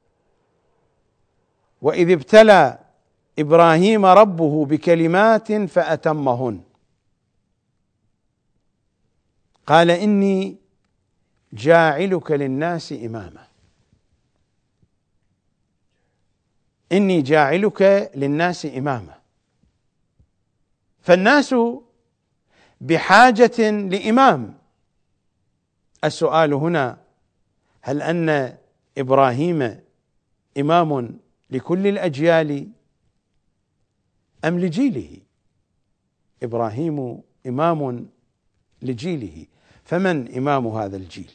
وإذ ابتلى إبراهيم ربه بكلمات فأتمهن قال إني جاعلك للناس إماما، إني جاعلك للناس إماما. فالناس بحاجة لإمام. السؤال هنا: هل أن إبراهيم إمام لكل الأجيال أم لجيله؟ إبراهيم إمام لجيله، فمن إمام هذا الجيل؟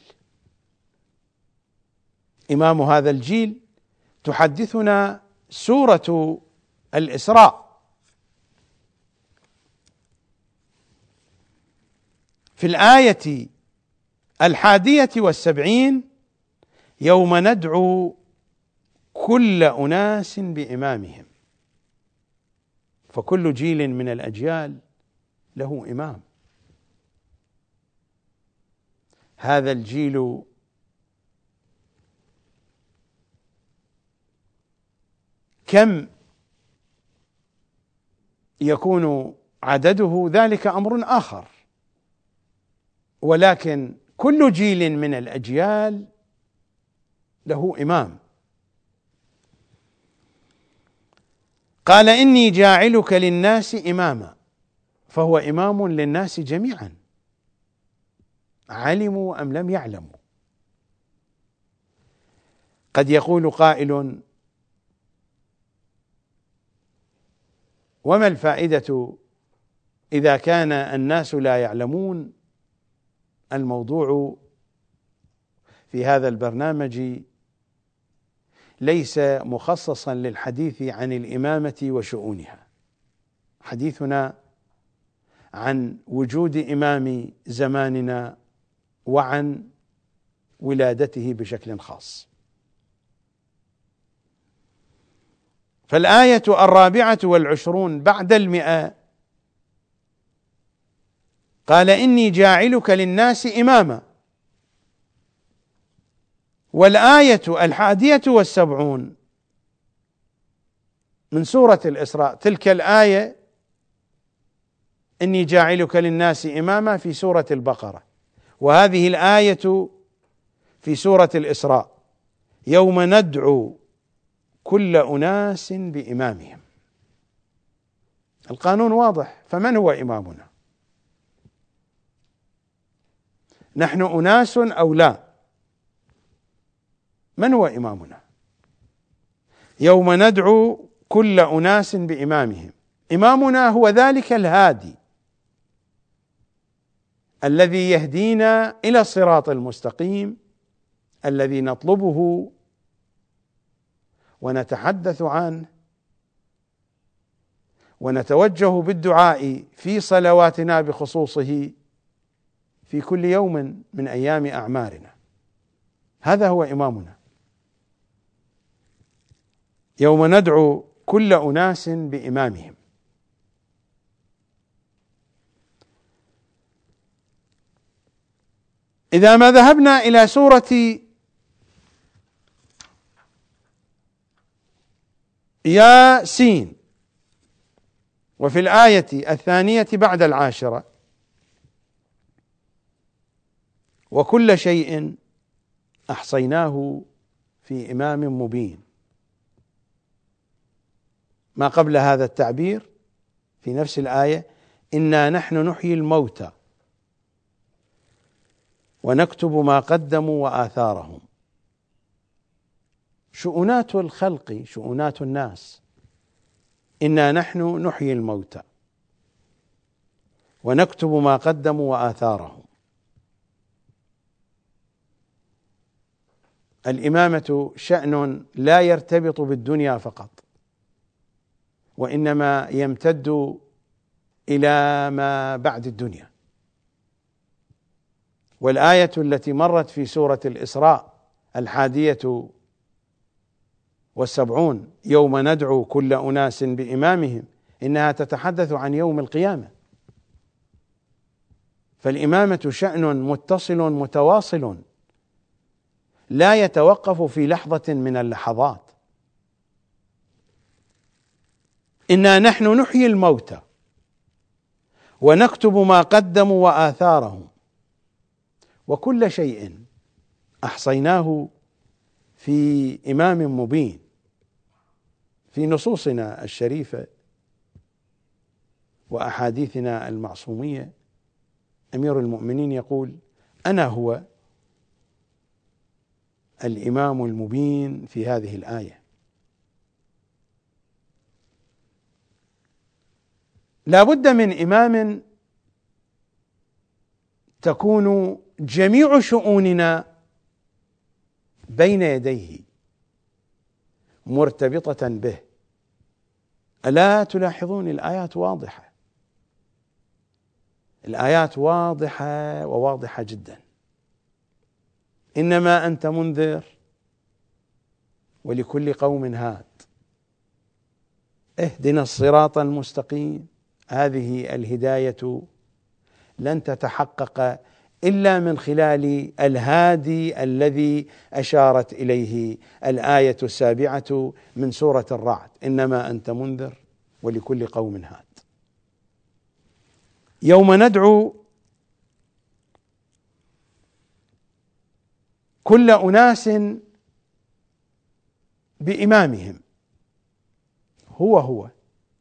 إمام هذا الجيل تحدثنا سورة الإسراء في الآية 71: يوم ندعو كل أناس بإمامهم. فكل جيل من الأجيال له إمام. هذا الجيل كم يكون عدده ذلك أمر آخر، ولكن كل جيل من الأجيال له إمام. قال إني جاعلك للناس إماما، فهو إمام للناس جميعا، علموا أم لم يعلموا. قد يقول قائل: وما الفائدة إذا كان الناس لا يعلمون، الموضوع في هذا البرنامج ليس مخصصا للحديث عن الإمامة وشؤونها، حديثنا عن وجود إمام زماننا وعن ولادته بشكل خاص. فالآية 24 بعد 100 قال: إني جاعلك للناس إماما. والآية 71 من سورة الإسراء، تلك الآية إني جاعلك للناس إماما في سورة البقرة، وهذه الآية في سورة الإسراء: يوم ندعو كل أناس بإمامهم. القانون واضح، فمن هو إمامنا؟ نحن أناس أو لا؟ من هو إمامنا؟ يوم ندعو كل أناس بإمامهم. إمامنا هو ذلك الهادي الذي يهدينا إلى الصراط المستقيم، الذي نطلبه ونتحدث عنه ونتوجه بالدعاء في صلواتنا بخصوصه في كل يوم من أيام أعمارنا. هذا هو إمامنا. يوم ندعو كل أناس بإمامهم. إذا ما ذهبنا إلى سورة ياسين، وفي الآية 2 بعد 10: وكل شيء أحصيناه في إمام مبين. ما قبل هذا التعبير في نفس الآية: إنا نحن نحيي الموتى ونكتب ما قدموا وآثارهم. شؤونات الخلق، شؤونات الناس. إنا نحن نحيي الموتى ونكتب ما قدموا وآثارهم. الإمامة شأن لا يرتبط بالدنيا فقط، وإنما يمتد إلى ما بعد الدنيا. والآية التي مرت في سورة الإسراء 71: يوم ندعو كل أناس بإمامهم، إنها تتحدث عن يوم القيامة. فالإمامة شأن متصل متواصل لا يتوقف في لحظة من اللحظات. إنا نحن نحيي الموتى ونكتب ما قدموا وآثارهم وكل شيء أحصيناه في إمام مبين. في نصوصنا الشريفة وأحاديثنا المعصومية أمير المؤمنين يقول: أنا هو الإمام المبين في هذه الآية. لا بد من إمام تكون جميع شؤوننا بين يديه مرتبطة به. ألا تلاحظون الآيات واضحة؟ الآيات واضحة وواضحة جدا. إنما أنت منذر ولكل قوم هاد. اهدنا الصراط المستقيم. هذه الهداية لن تتحقق إلا من خلال الهادي الذي أشارت إليه الآية 7 من سورة الرعد: إنما أنت منذر ولكل قوم هاد. يوم ندعو كل أناس بإمامهم. هو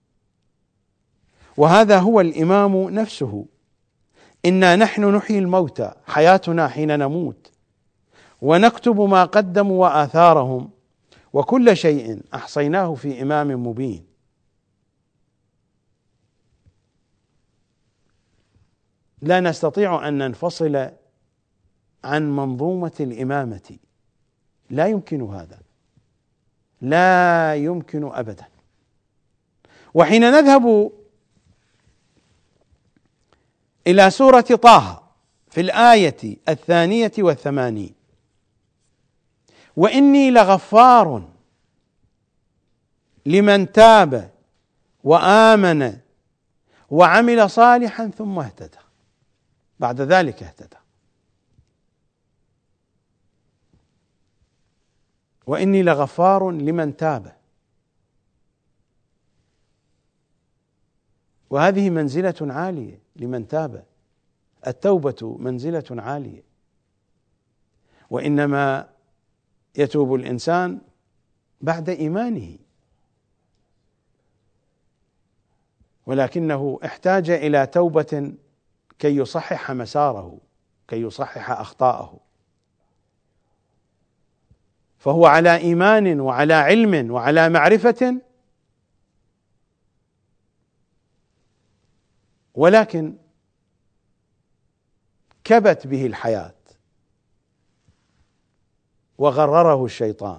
وهذا هو الإمام نفسه. إنا نحن نحيي الموتى، حياتنا حين نموت، ونكتب ما قدموا وآثارهم وكل شيء أحصيناه في إمام مبين. لا نستطيع أن ننفصل عن منظومة الإمامة، لا يمكن هذا، لا يمكن أبدا. وحين نذهب إلى سورة طه في الآية 82: وإني لغفار لمن تاب وآمن وعمل صالحا ثم اهتدى، بعد ذلك اهتدى. وإني لغفار لمن تاب، وهذه منزلة عالية لمن تاب، التوبة منزلة عالية، وإنما يتوب الإنسان بعد إيمانه، ولكنه احتاج إلى توبة كي يصحح مساره، كي يصحح أخطاءه، فهو على إيمان وعلى علم وعلى معرفة، ولكن كبت به الحياة وغرره الشيطان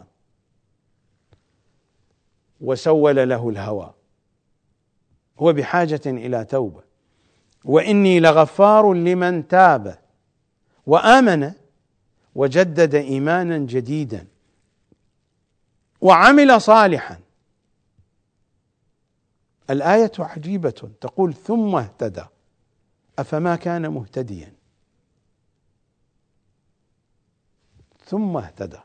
وسول له الهوى، هو بحاجة إلى توبة. وإني لغفار لمن تاب وآمن وجدد إيمانا جديدا وعمل صالحا. الآية عجيبة، تقول ثم اهتدى، أفما كان مهتديا ثم اهتدى.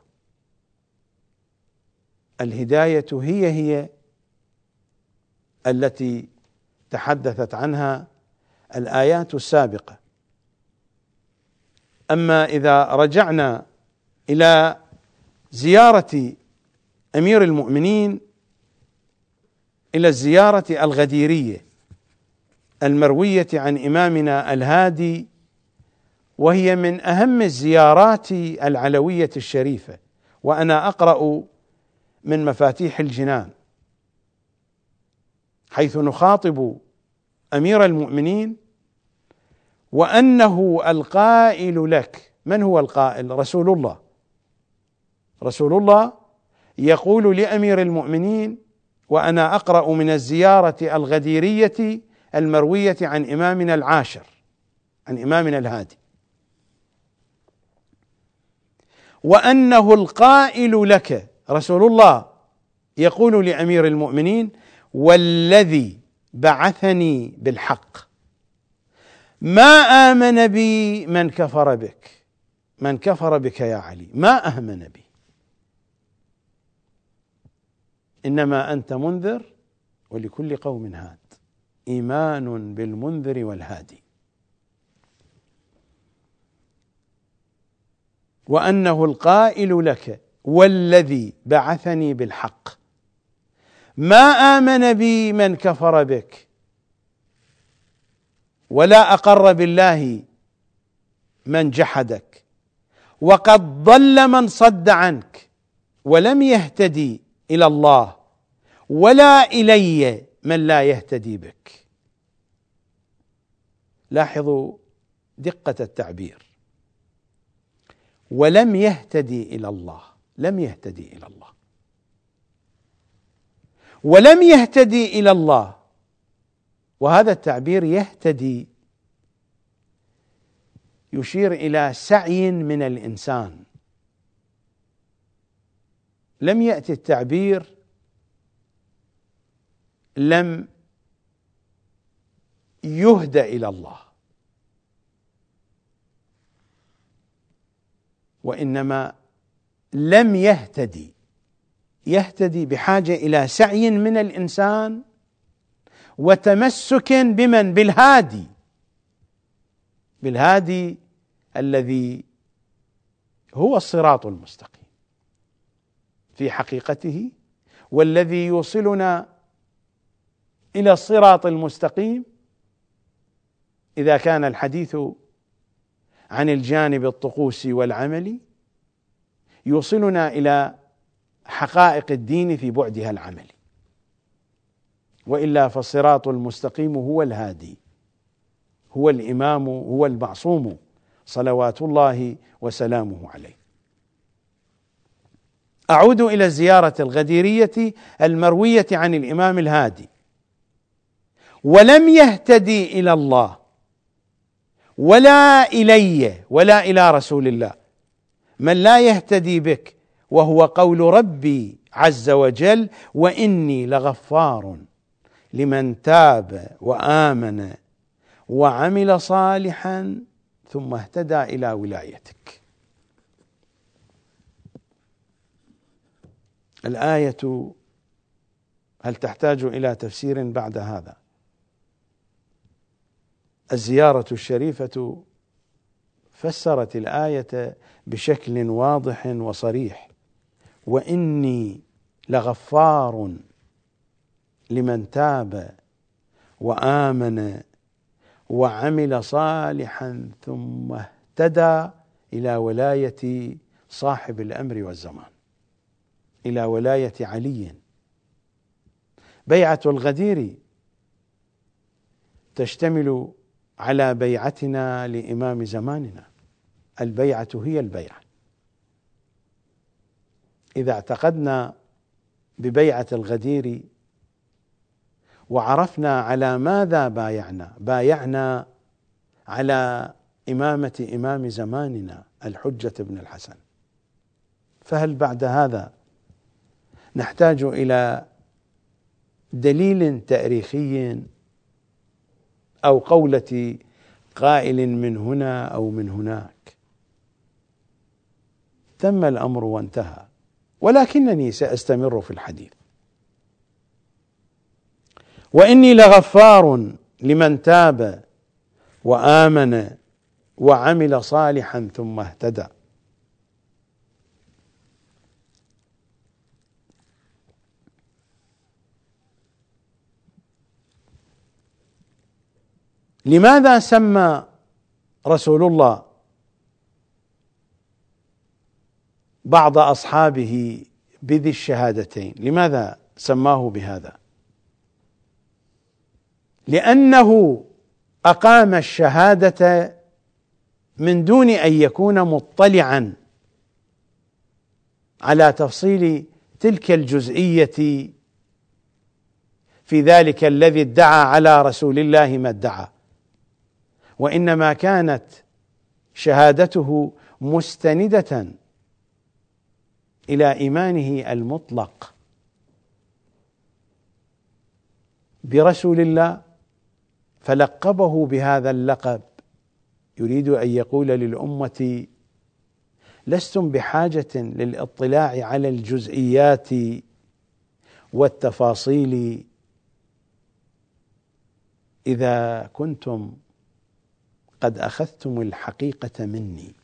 الهداية هي التي تحدثت عنها الآيات السابقة. أما إذا رجعنا إلى زيارة أمير المؤمنين إلى الزيارة الغديرية المروية عن إمامنا الهادي، وهي من أهم الزيارات العلوية الشريفة، وأنا أقرأ من مفاتيح الجنان حيث نخاطب أمير المؤمنين وأنه القائل لك. من هو القائل؟ رسول الله. رسول الله يقول لأمير المؤمنين، وأنا أقرأ من الزيارة الغديرية المروية عن إمامنا العاشر، عن إمامنا الهادي، وأنه القائل لك. رسول الله يقول لأمير المؤمنين: والذي بعثني بالحق ما آمن بي من كفر بك. من كفر بك يا علي ما آمن بي، إنما أنت منذر ولكل قوم هاد، إيمان بالمنذر والهادي. وأنه القائل لك: والذي بعثني بالحق ما آمن بي من كفر بك ولا أقر بالله من جحدك، وقد ضل من صد عنك ولم يهتدي إلى الله ولا إلي من لا يهتدي بك. لاحظوا دقة التعبير، ولم يهتدي إلى الله، لم يهتدي إلى الله، ولم يهتدي إلى الله. وهذا التعبير يهتدي يشير إلى سعي من الإنسان. لم يأتي التعبير لم يهدى إلى الله، وإنما لم يهتدي. يهتدي بحاجة إلى سعي من الإنسان وتمسك بمن؟ بالهادي، بالهادي الذي هو الصراط المستقيم في حقيقته، والذي يوصلنا إلى الصراط المستقيم إذا كان الحديث عن الجانب الطقوسي والعملي، يوصلنا إلى حقائق الدين في بعدها العملي، وإلا فالصراط المستقيم هو الهادي، هو الإمام، هو المعصوم صلوات الله وسلامه عليه. أعود إلى الزيارة الغديرية المروية عن الإمام الهادي: ولم يهتدي إلى الله ولا إلي ولا إلى رسول الله من لا يهتدي بك، وهو قول ربي عز وجل: وإني لغفار لمن تاب وآمن وعمل صالحا ثم اهتدى إلى ولايتك. الآية هل تحتاج إلى تفسير بعد هذا؟ الزيارة الشريفة فسرت الآية بشكل واضح وصريح: وإني لغفار لمن تاب وآمن وعمل صالحا ثم اهتدى إلى ولاية صاحب الأمر والزمان، إلى ولاية علي. بيعة الغدير تشتمل على بيعتنا لإمام زماننا. البيعة هي البيعة. إذا اعتقدنا ببيعة الغدير وعرفنا على ماذا بايعنا على إمامة إمام زماننا الحجة بن الحسن، فهل بعد هذا نحتاج إلى دليل تاريخي أو قولة قائل من هنا أو من هناك؟ تم الأمر وانتهى، ولكنني سأستمر في الحديث. وإني لغفار لمن تاب وآمن وعمل صالحا ثم اهتدى. لماذا سمى رسول الله بعض أصحابه بذي الشهادتين؟ لماذا سماه بهذا؟ لأنه أقام الشهادة من دون أن يكون مطلعا على تفصيل تلك الجزئية في ذلك الذي ادعى على رسول الله ما ادعى، وإنما كانت شهادته مستندة إلى إيمانه المطلق برسول الله، فلقبه بهذا اللقب، يريد أن يقول للأمة: لستم بحاجة للاطلاع على الجزئيات والتفاصيل إذا كنتم قد أخذتم الحقيقة مني.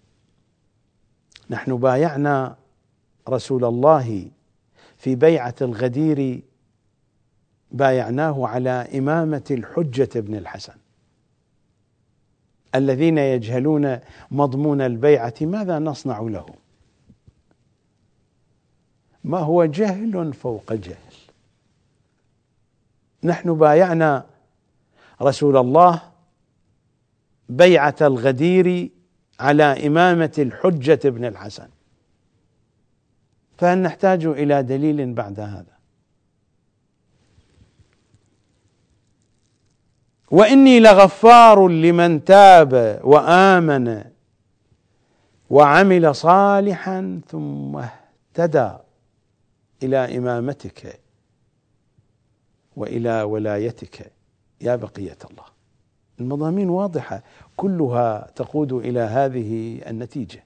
نحن بايعنا رسول الله في بيعة الغدير، بايعناه على إمامة الحجة بن الحسن. الذين يجهلون مضمون البيعة ماذا نصنع له؟ ما هو جهل فوق جهل. نحن بايعنا رسول الله بيعة الغدير على إمامة الحجة بن الحسن، فهل نحتاج إلى دليل بعد هذا؟ وإني لغفار لمن تاب وآمن وعمل صالحا ثم اهتدى إلى إمامتك وإلى ولايتك يا بقية الله. المضامين واضحة، كلها تقود إلى هذه النتيجة.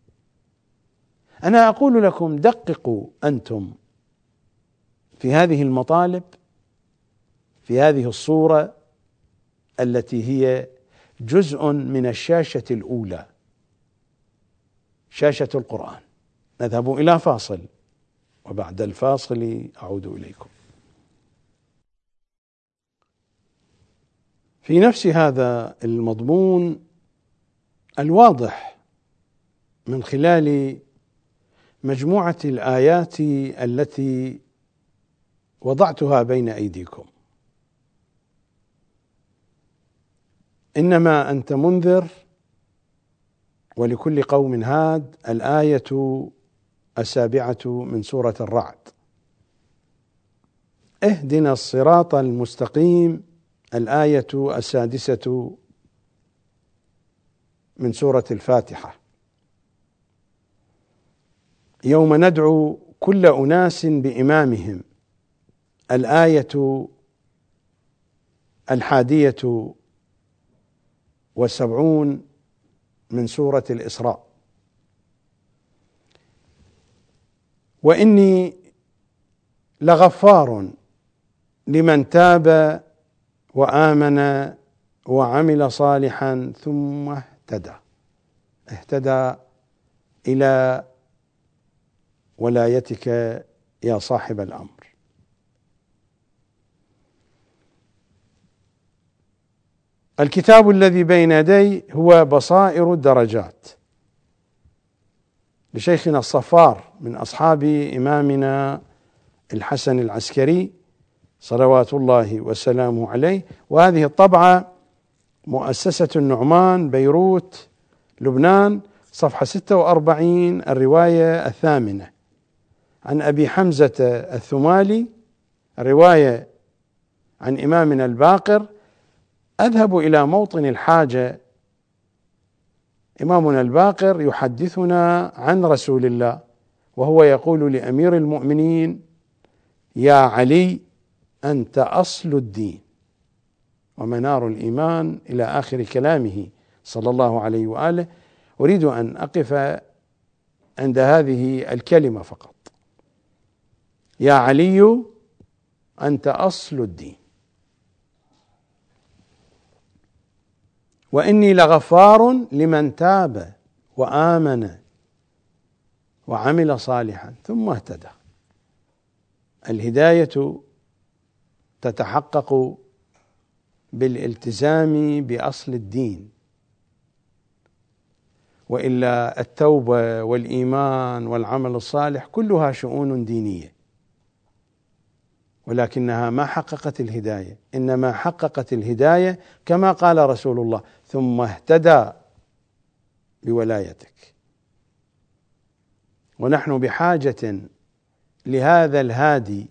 أنا أقول لكم: دققوا أنتم في هذه المطالب، في هذه الصورة التي هي جزء من الشاشة الأولى، شاشة القرآن. نذهب إلى فاصل، وبعد الفاصل أعود إليكم. في نفس هذا المضمون الواضح من خلال مجموعة الآيات التي وضعتها بين أيديكم، إنما أنت منذر ولكل قوم هاد. الآية 7 من سورة الرعد. اهدنا الصراط المستقيم، الآية 6 من سورة الفاتحة. يوم ندعو كل أناس بإمامهم، الآية 71 من سورة الإسراء. وإني لغفار لمن تاب وآمن وعمل صالحا ثم اهتدى إلى ولايتك يا صاحب الأمر. الكتاب الذي بين يدي هو بصائر الدرجات لشيخنا الصفار من أصحاب إمامنا الحسن العسكري صلوات الله وسلامه عليه. وهذه الطبعة مؤسسة النعمان، بيروت، لبنان، صفحة 46، الرواية 8 عن أبي حمزة الثمالي، الرواية عن إمامنا الباقر. أذهب إلى موطن الحاجة. إمامنا الباقر يحدثنا عن رسول الله وهو يقول لأمير المؤمنين: يا علي أنت أصل الدين ومنار الإيمان، إلى آخر كلامه صلى الله عليه وآله. أريد أن أقف عند هذه الكلمة فقط: يا علي أنت أصل الدين. وإني لغفار لمن تاب وآمن وعمل صالحا ثم اهتدى. الهداية تتحقق بالالتزام بأصل الدين، وإلا التوبة والإيمان والعمل الصالح كلها شؤون دينية، ولكنها ما حققت الهداية. إنما حققت الهداية كما قال رسول الله: ثم اهتدى بولايتك. ونحن بحاجة لهذا الهادي،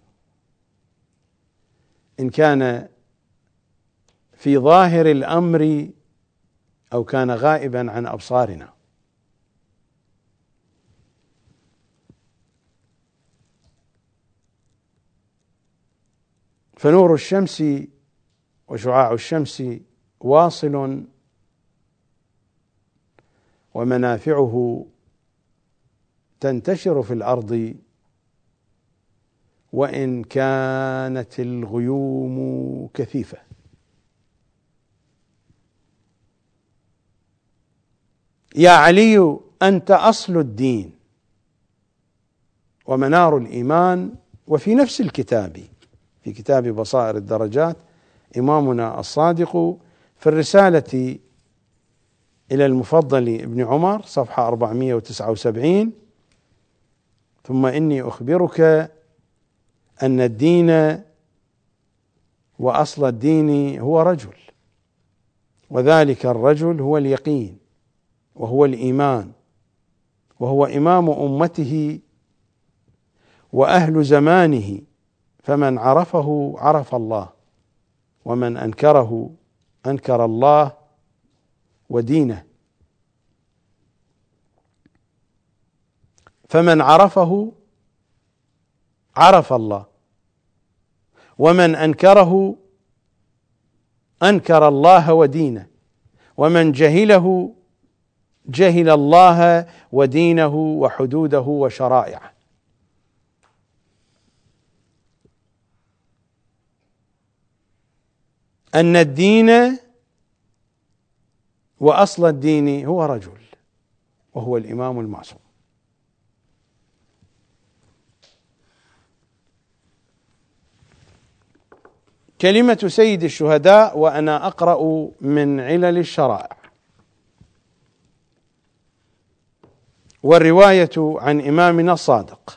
إن كان في ظاهر الأمر أو كان غائبا عن أبصارنا. فنور الشمس وشعاع الشمس واصل، ومنافعه تنتشر في الأرض وإن كانت الغيوم كثيفة. يا علي أنت أصل الدين ومنار الإيمان. وفي نفس الكتاب، في كتاب بصائر الدرجات، إمامنا الصادق في الرسالة إلى المفضل ابن عمر صفحة 479: ثم إني أخبرك أن الدين وأصل الدين هو رجل، وذلك الرجل هو اليقين وهو الإيمان، وهو إمام أمته وأهل زمانه، فمن عرفه عرف الله، ومن أنكره أنكر الله ودينه. فمن عرفه عرف الله، ومن أنكره أنكر الله ودينه، ومن جهله جهل الله ودينه وحدوده وشرائعه. أن الدين وأصل الدين هو رجل، وهو الإمام المعصوم. كلمة سيد الشهداء وأنا أقرأ من علل الشرائع. والرواية عن إمامنا الصادق.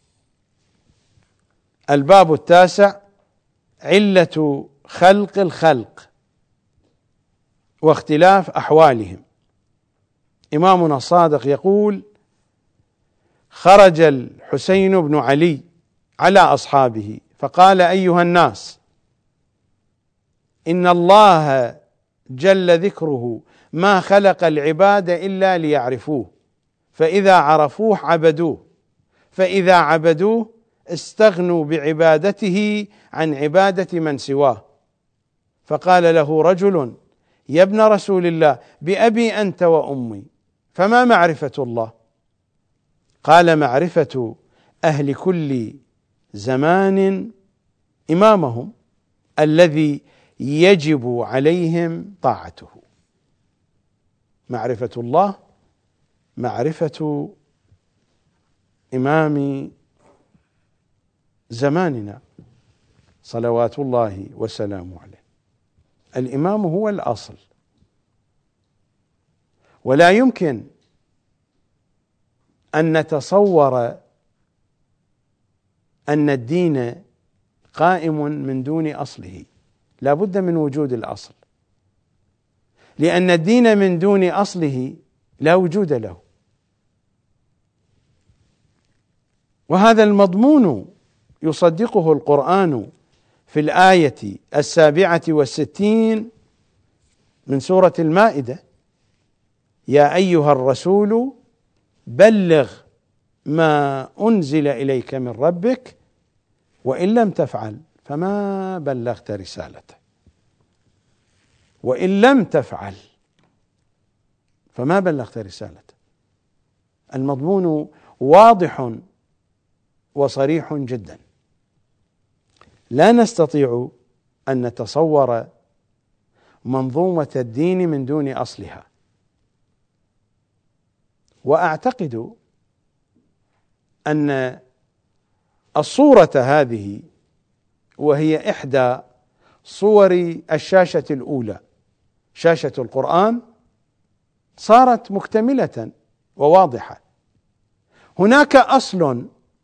الباب 9: علة خلق الخلق. واختلاف أحوالهم. إمامنا الصادق يقول: خرج الحسين بن علي على أصحابه فقال: أيها الناس، إن الله جل ذكره ما خلق العباد إلا ليعرفوه، فإذا عرفوه عبدوه، فإذا عبدوه استغنوا بعبادته عن عبادة من سواه. فقال له رجل: يا ابن رسول الله، بأبي أنت وأمي، فما معرفة الله؟ قال: معرفة أهل كل زمان إمامهم الذي يجب عليهم طاعته. معرفة الله معرفة إمام زماننا صلوات الله وسلامه عليه. الإمام هو الأصل، ولا يمكن أن نتصور أن الدين قائم من دون أصله، لا بد من وجود الأصل، لأن الدين من دون أصله لا وجود له. وهذا المضمون يصدقه القرآن في الآية 67 من سورة المائدة: يا أيها الرسول بلغ ما أنزل إليك من ربك وإن لم تفعل فما بلغت رسالته. وإن لم تفعل فما بلغت رسالته. المضمون واضح وصريح جدا، لا نستطيع أن نتصور منظومة الدين من دون أصلها. وأعتقد أن الصورة هذه، وهي إحدى صور الشاشة الأولى، شاشة القرآن، صارت مكتملة وواضحة. هناك أصل،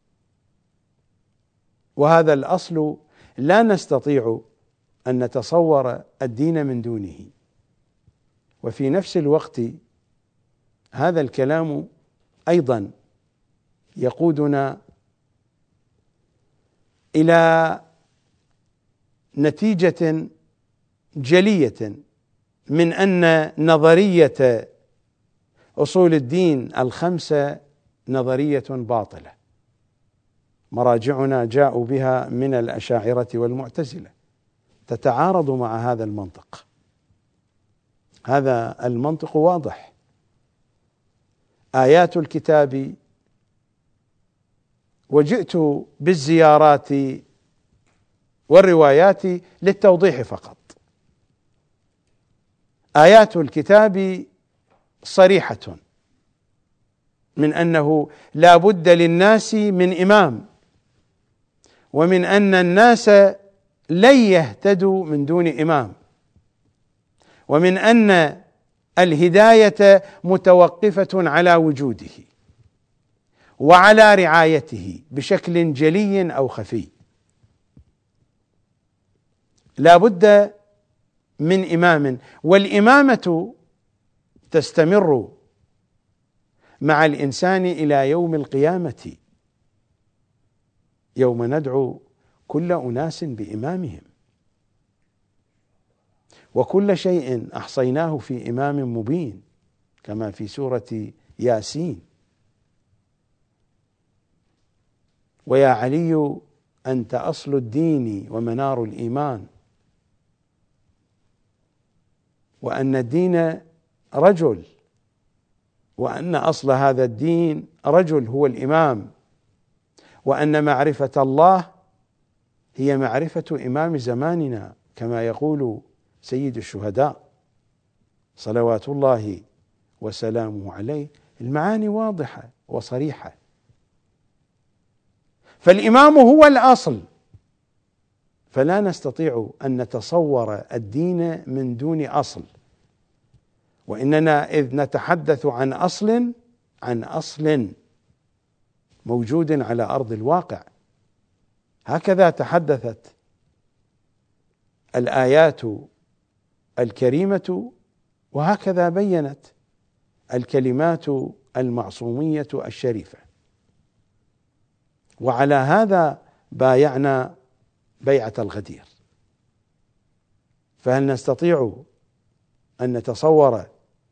وهذا الأصل لا نستطيع أن نتصور الدين من دونه. وفي نفس الوقت هذا الكلام أيضا يقودنا إلى نتيجة جلية من أن نظرية أصول الدين الخمسة نظرية باطلة. مراجعنا جاءوا بها من الأشاعرة والمعتزلة، تتعارض مع هذا المنطق. هذا المنطق واضح. آيات الكتاب، وجئت بالزيارات والروايات للتوضيح فقط. آيات الكتاب صريحة من أنه لا بد للناس من إمام، ومن أن الناس لن يهتدوا من دون إمام، ومن أن الهداية متوقفة على وجوده وعلى رعايته بشكل جلي أو خفي. لا بد من إمام، والإمامة تستمر مع الإنسان إلى يوم القيامة، يوم ندعو كل أناس بإمامهم، وكل شيء أحصيناه في إمام مبين، كما في سورة ياسين. ويا علي أنت أصل الدين ومنار الإيمان، وأن الدين رجل، وأن أصل هذا الدين رجل هو الإمام، وأن معرفة الله هي معرفة إمام زماننا كما يقول سيد الشهداء صلوات الله وسلامه عليه. المعاني واضحة وصريحة. فالإمام هو الأصل، فلا نستطيع أن نتصور الدين من دون أصل. وإننا إذ نتحدث عن أصل موجود على أرض الواقع. هكذا تحدثت الآيات الكريمة وهكذا بينت الكلمات المعصومية الشريفة. وعلى هذا بايعنا بيعة الغدير. فهل نستطيع أن نتصور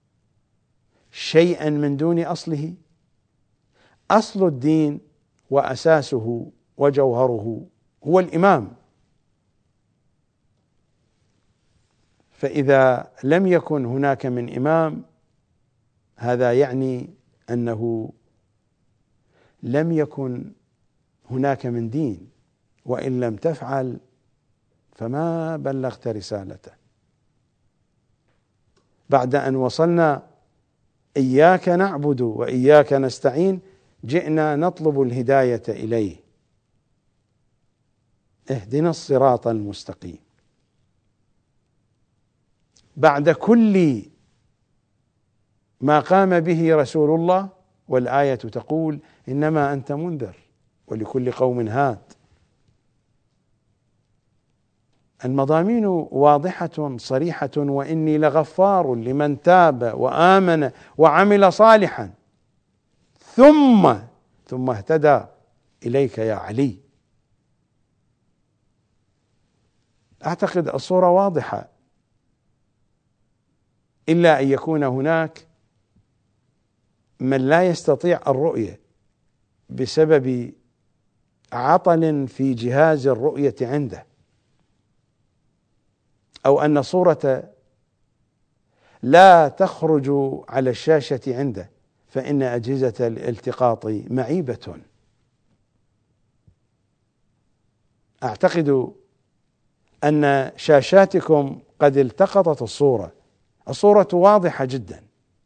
شيئا من دون أصله؟ أصل الدين وأساسه وجوهره هو الإمام، فإذا لم يكن هناك من إمام هذا يعني أنه لم يكن هناك من دين، وإن لم تفعل فما بلغت رسالته. بعد أن وصلنا إياك نعبد وإياك نستعين جئنا نطلب الهداية إليه، اهدنا الصراط المستقيم. بعد كل ما قام به رسول الله، والآية تقول إنما أنت منذر ولكل قوم هاد. المضامين واضحة صريحة: وإني لغفار لمن تاب وآمن وعمل صالحا ثم اهتدى إليك يا علي. أعتقد الصورة واضحة، إلا أن يكون هناك من لا يستطيع الرؤية بسبب عطل في جهاز الرؤية عنده، أو أن صورة لا تخرج على الشاشة عنده، فإن أجهزة الالتقاط معيبة. أعتقد أن شاشاتكم قد التقطت الصورة واضحة جدا.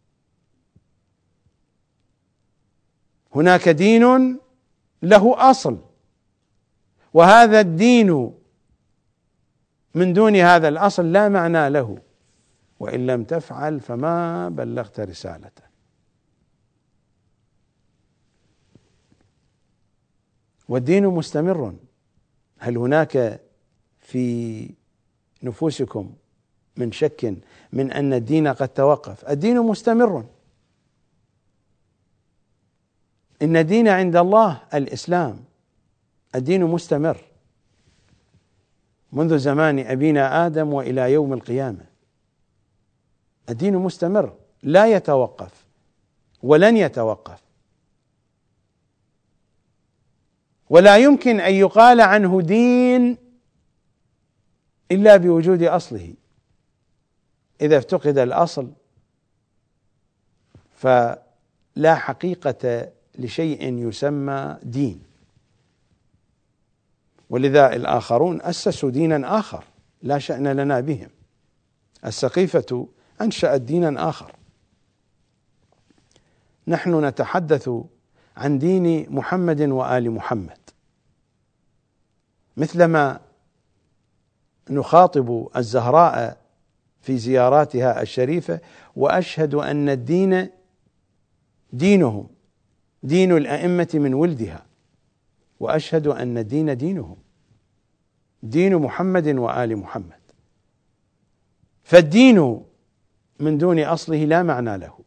هناك دين له أصل، وهذا الدين من دون هذا الأصل لا معنى له، وإن لم تفعل فما بلغت رسالته. والدين مستمر. هل هناك في نفوسكم من شك من أن الدين قد توقف؟ الدين مستمر. إن الدين عند الله الإسلام، الدين مستمر منذ زمان أبينا آدم وإلى يوم القيامة. الدين مستمر لا يتوقف ولن يتوقف، ولا يمكن أن يقال عنه دين إلا بوجود أصله. إذا افتقد الأصل فلا حقيقة لشيء يسمى دين. ولذا الآخرون أسسوا دينا آخر لا شأن لنا بهم. السقيفة أنشأت دينا آخر. نحن نتحدث عن دين محمد وآل محمد، مثلما نخاطب الزهراء في زياراتها الشريفة وأشهد أن الدين دينهم، دين الأئمة من ولدها، وأشهد أن الدين دينهم، دين محمد وآل محمد. فالدين من دون أصله لا معنى له.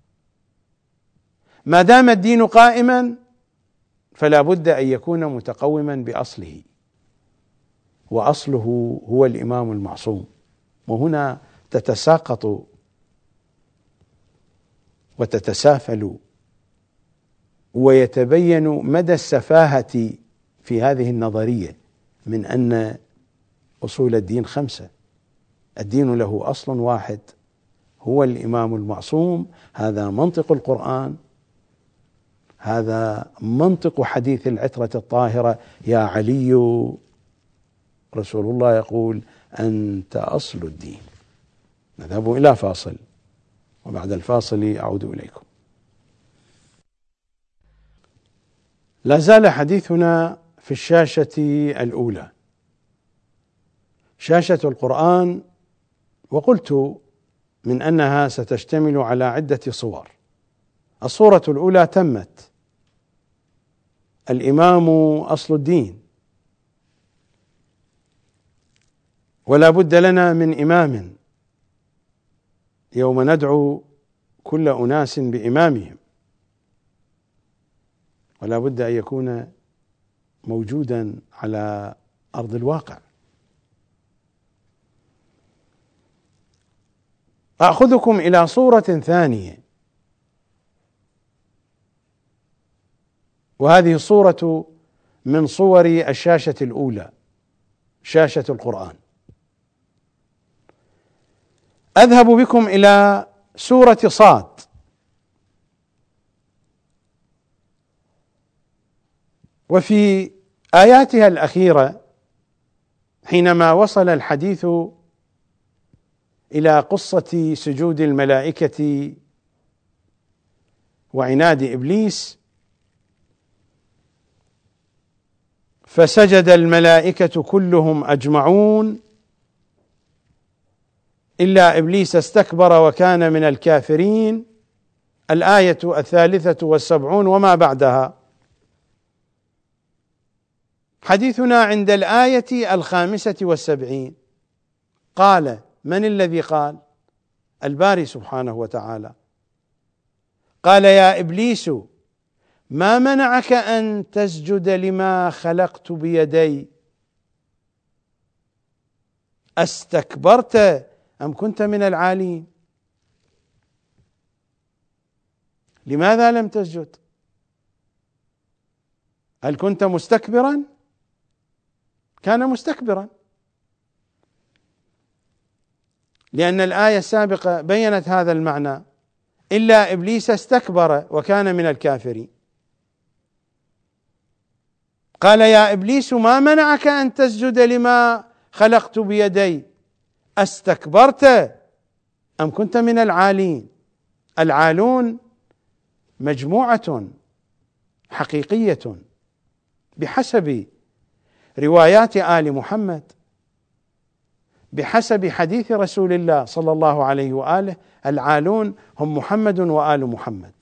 ما دام الدين قائما فلا بد أن يكون متقوما بأصله، وأصله هو الإمام المعصوم. وهنا تتساقط وتتسافل ويتبين مدى السفاهة في هذه النظرية من أن أصول الدين 5. الدين له أصل واحد هو الإمام المعصوم. هذا منطق القرآن، هذا منطق حديث العترة الطاهرة: يا علي رسول الله يقول أنت أصل الدين. نذهب إلى فاصل، وبعد الفاصل أعود إليكم. لا زال حديثنا في الشاشة الأولى، شاشة القرآن، وقلت من أنها ستشتمل على عدة صور. الصورة الأولى تمت: الإمام أصل الدين، ولا بد لنا من إمام يوم ندعو كل أناس بإمامهم، ولا بد أن يكون موجودا على أرض الواقع. أخذكم إلى صورة ثانية، وهذه الصورة من صور الشاشة الأولى، شاشة القرآن. أذهب بكم إلى سورة صاد، وفي آياتها الأخيرة حينما وصل الحديث إلى قصة سجود الملائكة وعناد إبليس، فسجد الملائكة كلهم أجمعون إلا إبليس استكبر وكان من الكافرين. الآية 73 وما بعدها. حديثنا عند الآية 75. قال، من الذي قال؟ الباري سبحانه وتعالى قال: يا إبليس ما منعك أن تسجد لما خلقت بيدي، أستكبرت أم كنت من العالين؟ لماذا لم تسجد؟ هل كنت مستكبرا؟ كان مستكبرا، لأن الآية السابقة بينت هذا المعنى: إلا إبليس استكبر وكان من الكافرين. قال: يا إبليس ما منعك أن تسجد لما خلقت بيدي، أستكبرت أم كنت من العالين؟ العالون مجموعة حقيقية بحسب روايات آل محمد، بحسب حديث رسول الله صلى الله عليه وآله. العالون هم محمد وآل محمد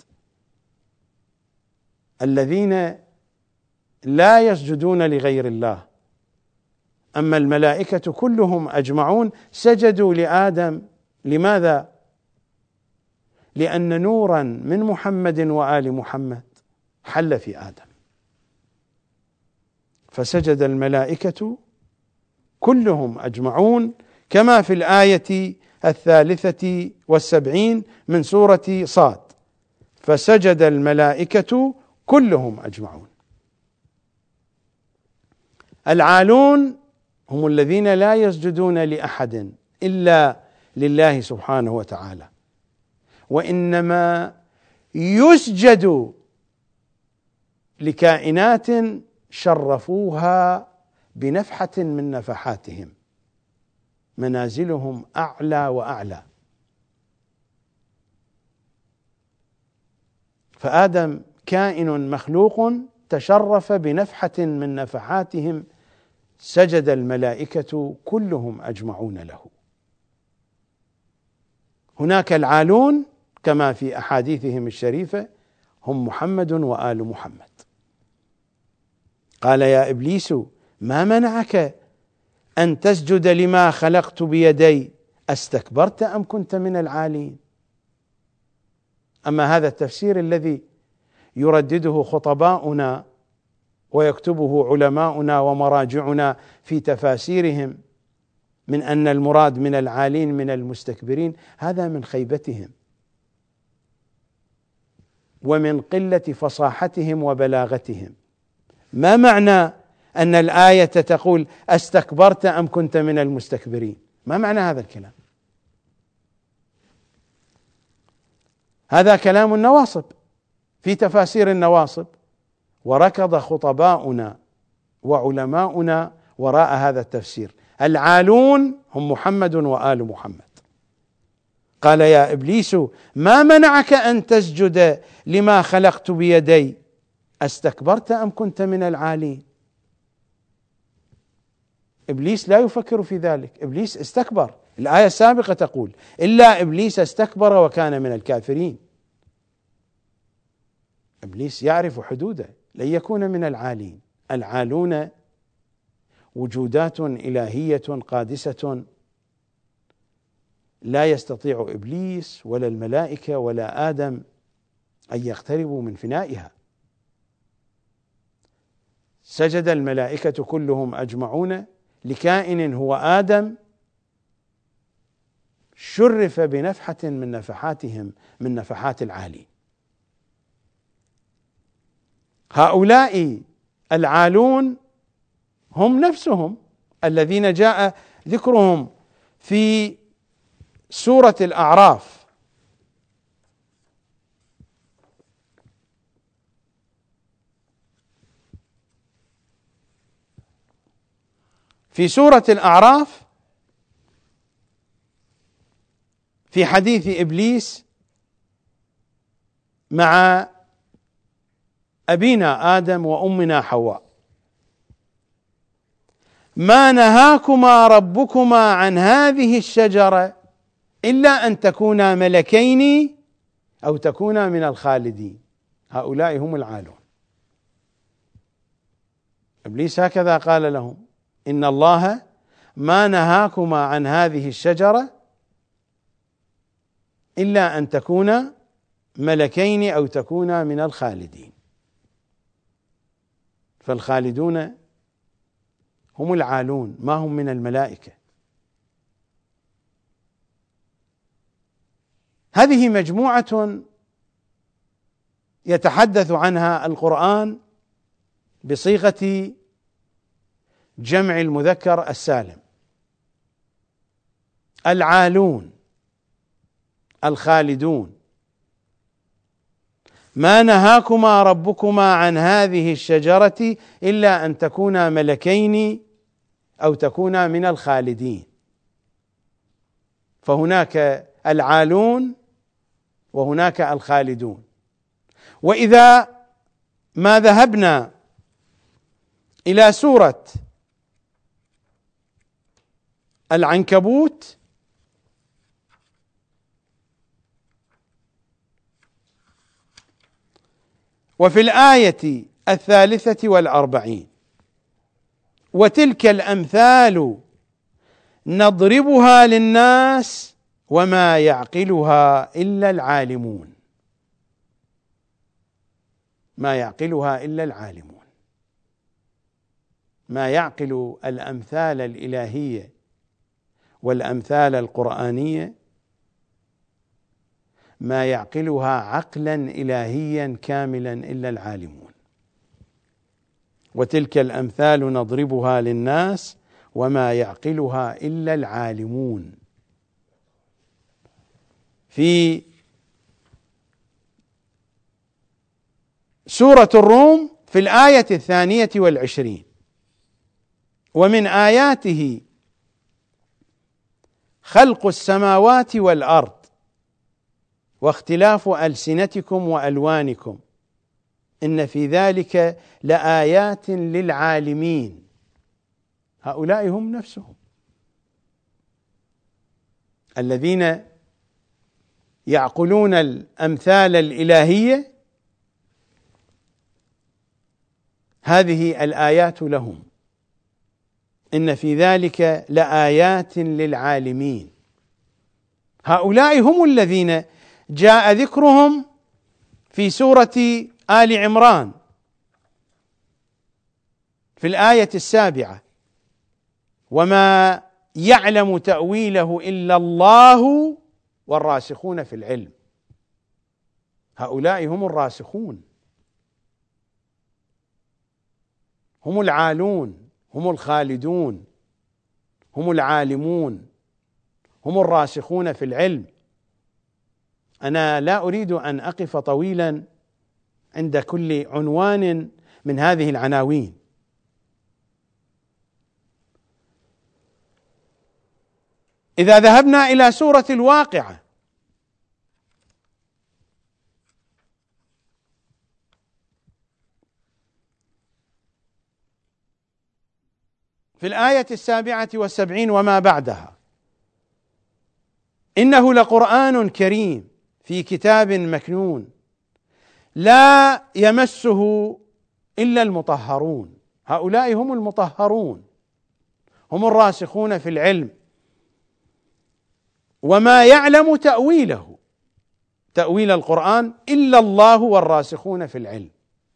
الذين لا يسجدون لغير الله. أما الملائكة كلهم أجمعون سجدوا لآدم. لماذا؟ لأن نورا من محمد وآل محمد حل في آدم، فسجد الملائكة كلهم أجمعون، كما في الآية 73 من سورة صاد: فسجد الملائكة كلهم أجمعون. العالون هم الذين لا يسجدون لأحد إلا لله سبحانه وتعالى، وإنما يسجد لكائنات شرفوها بنفحة من نفحاتهم، منازلهم أعلى وأعلى. فآدم كائن مخلوق تشرف بنفحة من نفحاتهم، سجد الملائكة كلهم أجمعون له. هناك العالون كما في أحاديثهم الشريفة هم محمد وآل محمد. قال: يا إبليس ما منعك أن تسجد لما خلقت بيدي، أستكبرت أم كنت من العالين؟ أما هذا التفسير الذي يردده خطباؤنا ويكتبه علماؤنا ومراجعنا في تفاسيرهم من أن المراد من العالين من المستكبرين، هذا من خيبتهم ومن قلة فصاحتهم وبلاغتهم. ما معنى أن الآية تقول أستكبرت أم كنت من المستكبرين؟ ما معنى هذا الكلام؟ هذا كلام النواصب في تفاسير النواصب، وركض خطباؤنا وعلماؤنا وراء هذا التفسير. العالون هم محمد وآل محمد. قال: يا إبليس ما منعك أن تسجد لما خلقت بيدي، أستكبرت أم كنت من العالين؟ إبليس لا يفكر في ذلك، إبليس استكبر. الآية السابقة تقول: إلا إبليس استكبر وكان من الكافرين. إبليس يعرف حدوده، لن يكون من العالين. العالون وجودات إلهية قادسة لا يستطيع إبليس ولا الملائكة ولا آدم أن يقتربوا من فنائها. سجد الملائكة كلهم أجمعون لكائن هو آدم شرف بنفحة من نفحاتهم من نفحات العالي. هؤلاء العالون هم نفسهم الذين جاء ذكرهم في سورة الأعراف. في سورة الأعراف في حديث إبليس مع أبينا آدم وأمنا حواء: ما نهاكما ربكما عن هذه الشجرة إلا أن تكونا ملكين أو تكونا من الخالدين. هؤلاء هم العالون. إبليس هكذا قال لهم: إن الله ما نهاكما عن هذه الشجرة إلا أن تكونا ملكين أو تكونا من الخالدين. فالخالدون هم العالون، ما هم من الملائكة. هذه مجموعة يتحدث عنها القرآن بصيغة جمع المذكر السالم: العالون، الخالدون. ما نهاكما ربكما عن هذه الشجرة إلا أن تكونا ملكين أو تكونا من الخالدين. فهناك العالون وهناك الخالدون. وإذا ما ذهبنا إلى سورة العنكبوت وفي الآية 43: وتلك الأمثال نضربها للناس وما يعقلها إلا العالمون. ما يعقلها إلا العالمون. ما يعقل الأمثال الإلهية والأمثال القرآنية ما يعقلها عقلا إلهيا كاملا إلا العالمون. وتلك الأمثال نضربها للناس وما يعقلها إلا العالمون. في سورة الروم في الآية 22: ومن آياته خلق السماوات والأرض واختلاف ألسنتكم وألوانكم إن في ذلك لآيات للعالمين. هؤلاء هم نفسهم الذين يعقلون الأمثال الإلهية. هذه الآيات لهم، إن في ذلك لآيات للعالمين. هؤلاء هم الذين جاء ذكرهم في سورة آل عمران في الآية 7: وما يعلم تأويله إلا الله والراسخون في العلم. هؤلاء هم الراسخون، هم العالون، هم الخالدون، هم العالمون، هم الراسخون في العلم. أنا لا أريد أن أقف طويلا عند كل عنوان من هذه العناوين. إذا ذهبنا إلى سورة الواقعة في الآية 77 وما بعدها: إنه لقرآن كريم في كتاب مكنون لا يمسه إلا المطهرون. هؤلاء هم المطهرون، هم الراسخون في العلم، وما يعلم تأويله، تأويل القرآن، إلا الله والراسخون في العلم.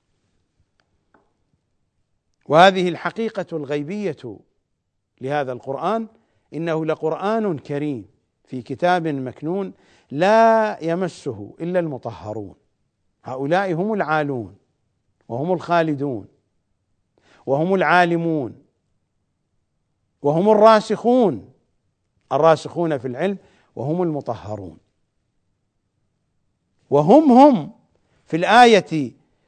وهذه الحقيقة الغيبية لهذا القرآن، إنه لقرآن كريم في كتاب مكنون لا يمسه إلا المطهرون. هؤلاء هم العالون وهم الخالدون وهم العالمون وهم الراسخون في العلم، وهم المطهرون. وهم في الآية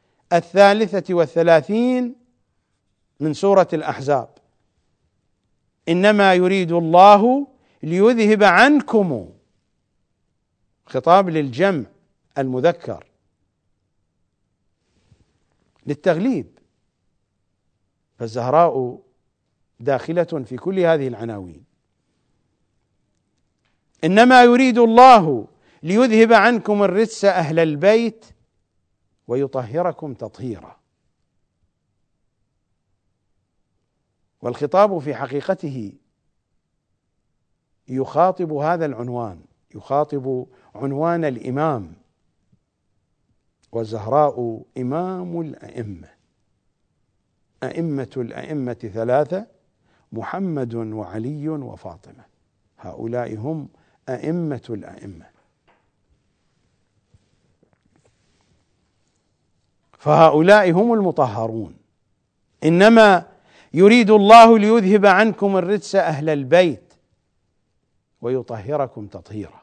33 من سورة الأحزاب: إنما يريد الله ليذهب عنكم، خطاب للجمع المذكر للتغليب، فالزهراء داخلة في كل هذه العناوين. إنما يريد الله ليذهب عنكم الرجس أهل البيت ويطهركم تطهيرا. والخطاب في حقيقته يخاطب هذا العنوان، يخاطب عنوان الإمام، والزهراء إمام الأئمة، أئمة الأئمة ثلاثة: محمد وعلي وفاطمة، هؤلاء هم أئمة الأئمة. فهؤلاء هم المطهرون. إنما يريد الله ليذهب عنكم الرجس أهل البيت ويطهركم تطهيرا.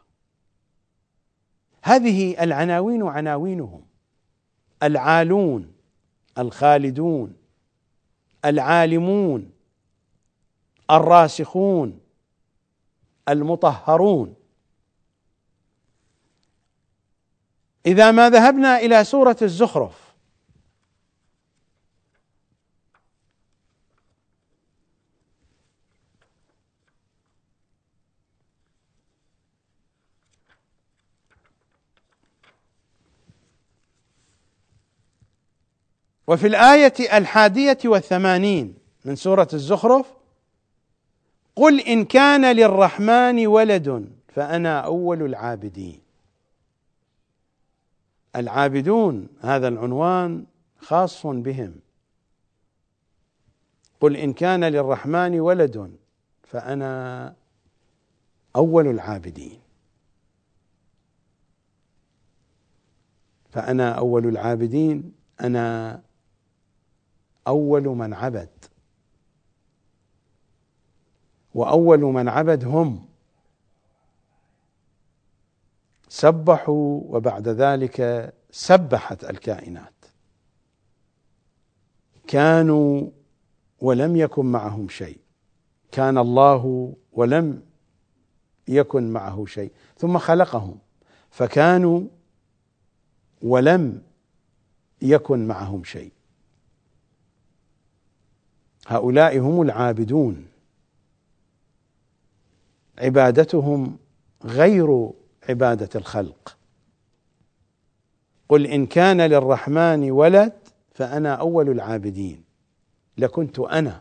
هذه العناوين عناوينهم: العالون، الخالدون، العالمون، الراسخون، المطهرون. إذا ما ذهبنا إلى سورة الزخرف، وفي الآية 81 من سورة الزخرف: قل إن كان للرحمن ولد فأنا أول العابدين. العابدون هذا العنوان خاص بهم. قل إن كان للرحمن ولد فأنا أول العابدين. فأنا أول العابدين، أنا أول من عبد، وأول من عبد هم سبحوا، وبعد ذلك سبحت الكائنات، كانوا ولم يكن معهم شيء، كان الله ولم يكن معه شيء، ثم خلقهم فكانوا ولم يكن معهم شيء. هؤلاء هم العابدون، عبادتهم غير عبادة الخلق. قل إن كان للرحمن ولد فأنا أول العابدين، لكنت أنا.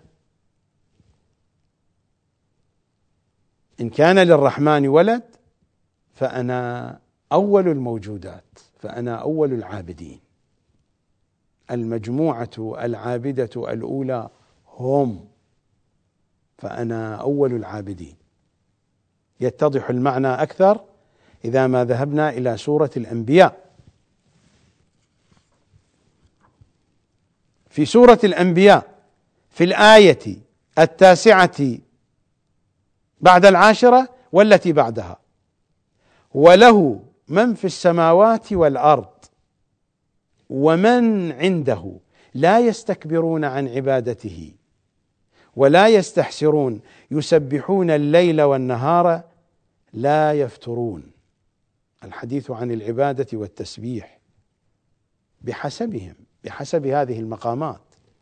إن كان للرحمن ولد فأنا أول الموجودات، فأنا أول العابدين. المجموعة العابدة الأولى هم، فأنا أول العابدين. يتضح المعنى أكثر إذا ما ذهبنا إلى سورة الأنبياء. في سورة الأنبياء في الآية 9 بعد 10 والتي بعدها: وله من في السماوات والأرض ومن عنده لا يستكبرون عن عبادته ولا يستحسرون يسبحون الليل والنهار لا يفترون. الحديث عن العبادة والتسبيح بحسبهم، بحسب هذه المقامات.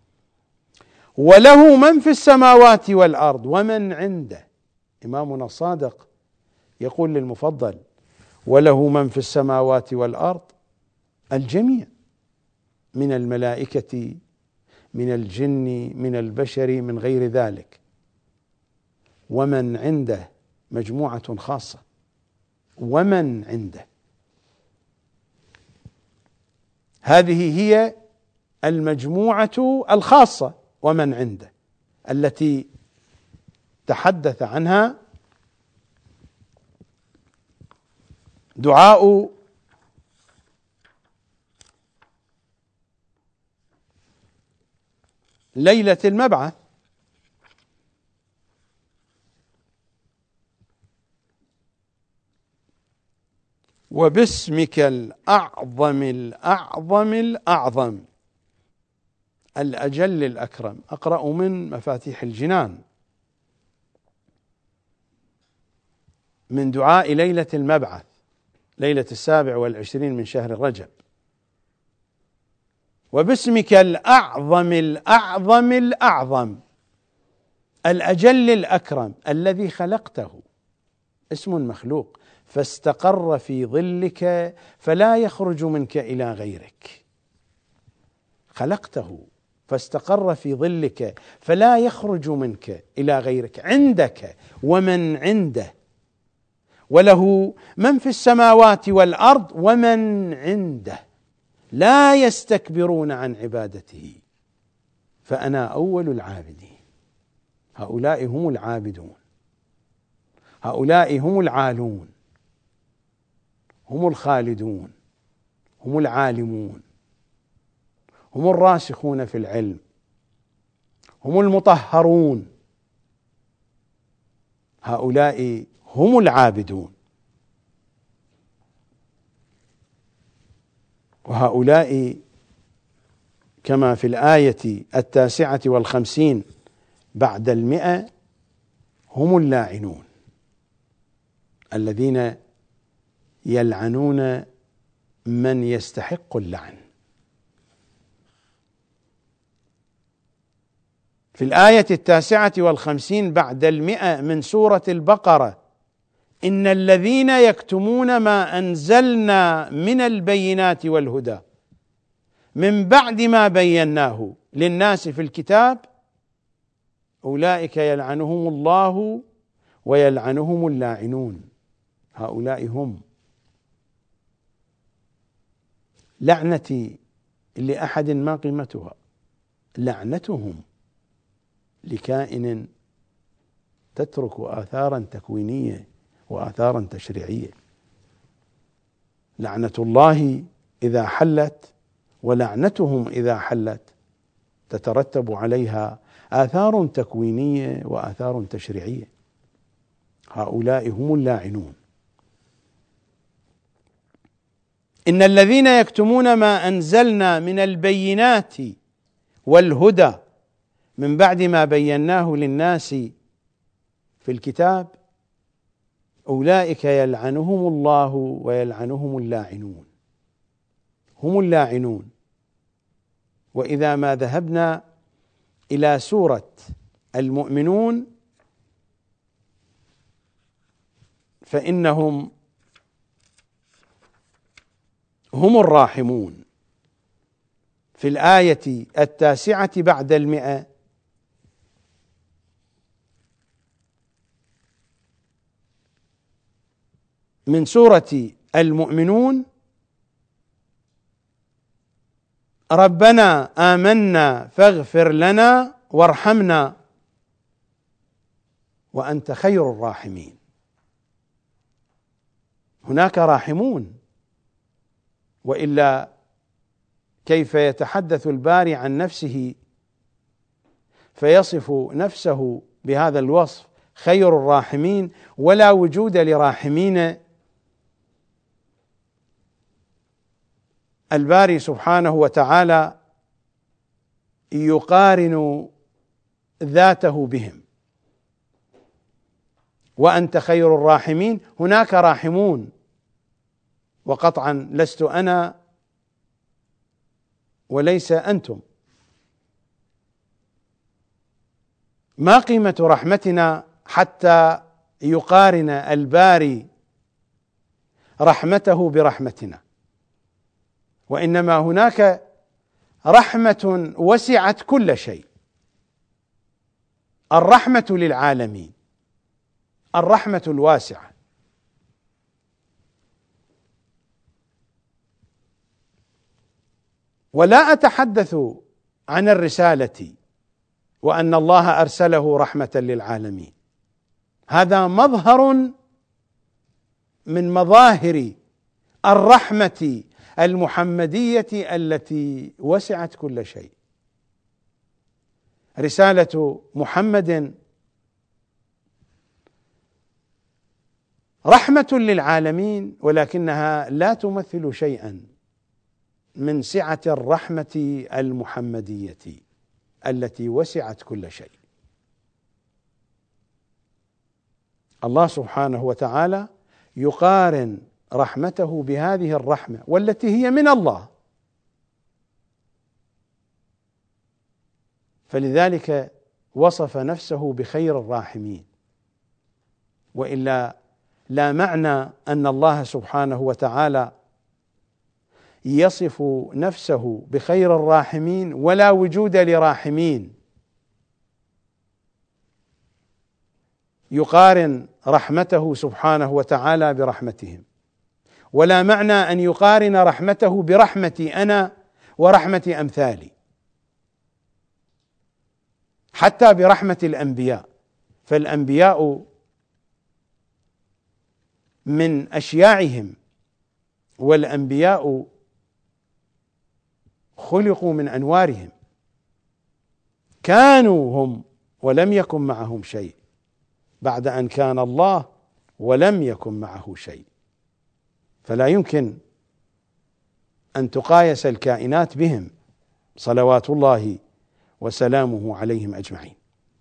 وله من في السماوات والأرض ومن عنده. إمامنا الصادق يقول للمفضل: وله من في السماوات والأرض، الجميع، من الملائكة، من الجن، من البشر، من غير ذلك. ومن عنده مجموعة خاصة، ومن عنده. هذه هي المجموعة الخاصة ومن عنده التي تحدث عنها دعاء ليلة المبعث. وباسمك الأعظم الأعظم الأعظم الأجل الأكرم. أقرأ من مفاتيح الجنان من دعاء ليلة المبعث، ليلة 27 من شهر رجب: وباسمك الأعظم الأعظم الأعظم الأجل الأكرم الذي خلقته، اسم مخلوق، فاستقر في ظلك فلا يخرج منك إلى غيرك. خلقته فاستقر في ظلك فلا يخرج منك إلى غيرك، عندك ومن عنده، وله من في السماوات والأرض ومن عنده لا يستكبرون عن عبادته فأنا أول العابدين. هؤلاء هم العابدون، هؤلاء هم العالون، هم الخالدون، هم العالمون، هم الراسخون في العلم، هم المطهرون، هؤلاء هم العابدون. وهؤلاء كما في الآية 59 بعد 100 هم اللاعنون الذين يلعنون من يستحق اللعن. في الآية 59 بعد 100 من سورة البقرة: إن الذين يكتمون ما أنزلنا من البينات والهدى من بعد ما بيناه للناس في الكتاب أولئك يلعنهم الله ويلعنهم اللاعنون. هؤلاء هم. لعنتي لأحد ما قيمتها، لعنتهم لكائن تترك آثارا تكوينية وآثارا تشريعية. لعنة الله إذا حلت ولعنتهم إذا حلت تترتب عليها آثار تكوينية وآثار تشريعية. هؤلاء هم اللاعنون. إن الذين يكتمون ما أنزلنا من البينات والهدى من بعد ما بيناه للناس في الكتاب أولئك يلعنهم الله ويلعنهم اللاعنون. هم اللاعنون. وإذا ما ذهبنا إلى سورة المؤمنون فإنهم هم الراحمون. في الآية 9 بعد 100 من سورة المؤمنون: ربنا آمنا فاغفر لنا وارحمنا وأنت خير الراحمين. هناك راحمون، وإلا كيف يتحدث الباري عن نفسه فيصف نفسه بهذا الوصف خير الراحمين ولا وجود لراحمين؟ الباري سبحانه وتعالى يقارن ذاته بهم. وأنت خير الراحمين، هناك راحمون، وقطعا لست أنا وليس أنتم. ما قيمة رحمتنا حتى يقارن الباري رحمته برحمتنا؟ وإنما هناك رحمة وسعت كل شيء، الرحمة للعالمين، الرحمة الواسعة. ولا أتحدث عن الرسالة وأن الله أرسله رحمة للعالمين، هذا مظهر من مظاهر الرحمة المحمدية التي وسعت كل شيء. رسالة محمد رحمة للعالمين، ولكنها لا تمثل شيئا من سعة الرحمة المحمدية التي وسعت كل شيء. الله سبحانه وتعالى يقارن رحمته بهذه الرحمة والتي هي من الله، فلذلك وصف نفسه بخير الراحمين، وإلا لا معنى أن الله سبحانه وتعالى يصف نفسه بخير الراحمين ولا وجود لراحمين. يقارن رحمته سبحانه وتعالى برحمتهم، ولا معنى أن يقارن رحمته برحمتي أنا ورحمة أمثالي، حتى برحمة الأنبياء، فالأنبياء من أشياعهم، والأنبياء خلقوا من أنوارهم، كانوا هم ولم يكن معهم شيء بعد أن كان الله ولم يكن معه شيء، فلا يمكن أن تقايس الكائنات بهم صلوات الله وسلامه عليهم أجمعين.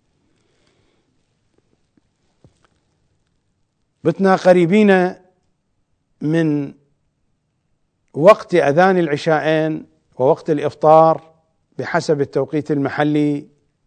بتنا قريبين من وقت أذان العشاءين ووقت الإفطار بحسب التوقيت المحلي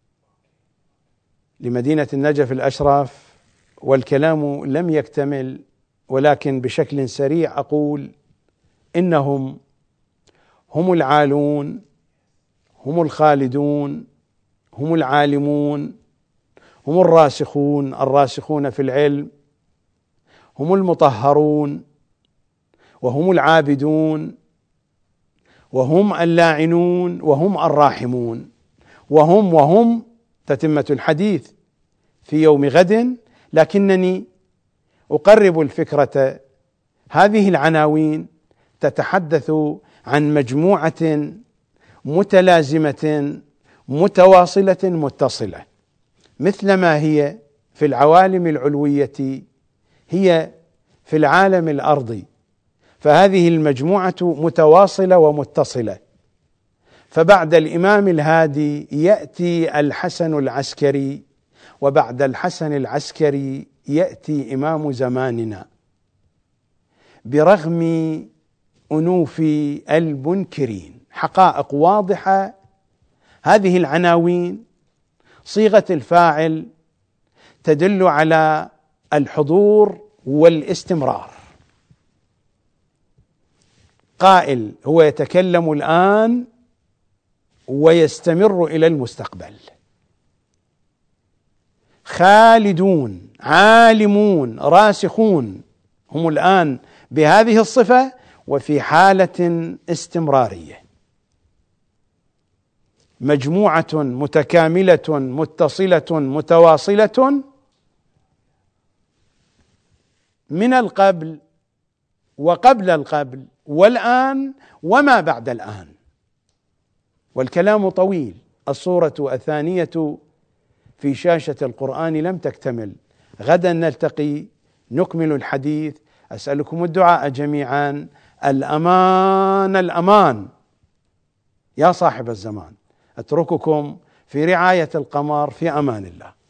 لمدينة النجف الأشرف، والكلام لم يكتمل، ولكن بشكل سريع أقول إنهم هم العالون، هم الخالدون، هم العالمون، هم الراسخون في العلم، هم المطهرون، وهم العابدون، وهم اللاعنون، وهم الراحمون، وهم تتمة الحديث في يوم غد. لكنني أقرب الفكرة، هذه العناوين تتحدث عن مجموعة متلازمة متواصلة متصلة، مثلما هي في العوالم العلوية هي في العالم الأرضي، فهذه المجموعة متواصلة ومتصلة. فبعد الإمام الهادي يأتي الحسن العسكري، وبعد الحسن العسكري يأتي إمام زماننا، برغم أنوف المنكرين. حقائق واضحة. هذه العناوين صيغة الفاعل تدل على الحضور والاستمرار. قائل هو يتكلم الآن ويستمر إلى المستقبل. خالدون، عالمون، راسخون، هم الآن بهذه الصفة وفي حالة استمرارية. مجموعة متكاملة متصلة متواصلة من القبل وقبل القبل والآن وما بعد الآن. والكلام طويل. الصورة الثانية في شاشة القرآن لم تكتمل. غدا نلتقي نكمل الحديث. أسألكم الدعاء جميعا. الأمان الأمان يا صاحب الزمان. أترككم في رعاية القمر، في أمان الله.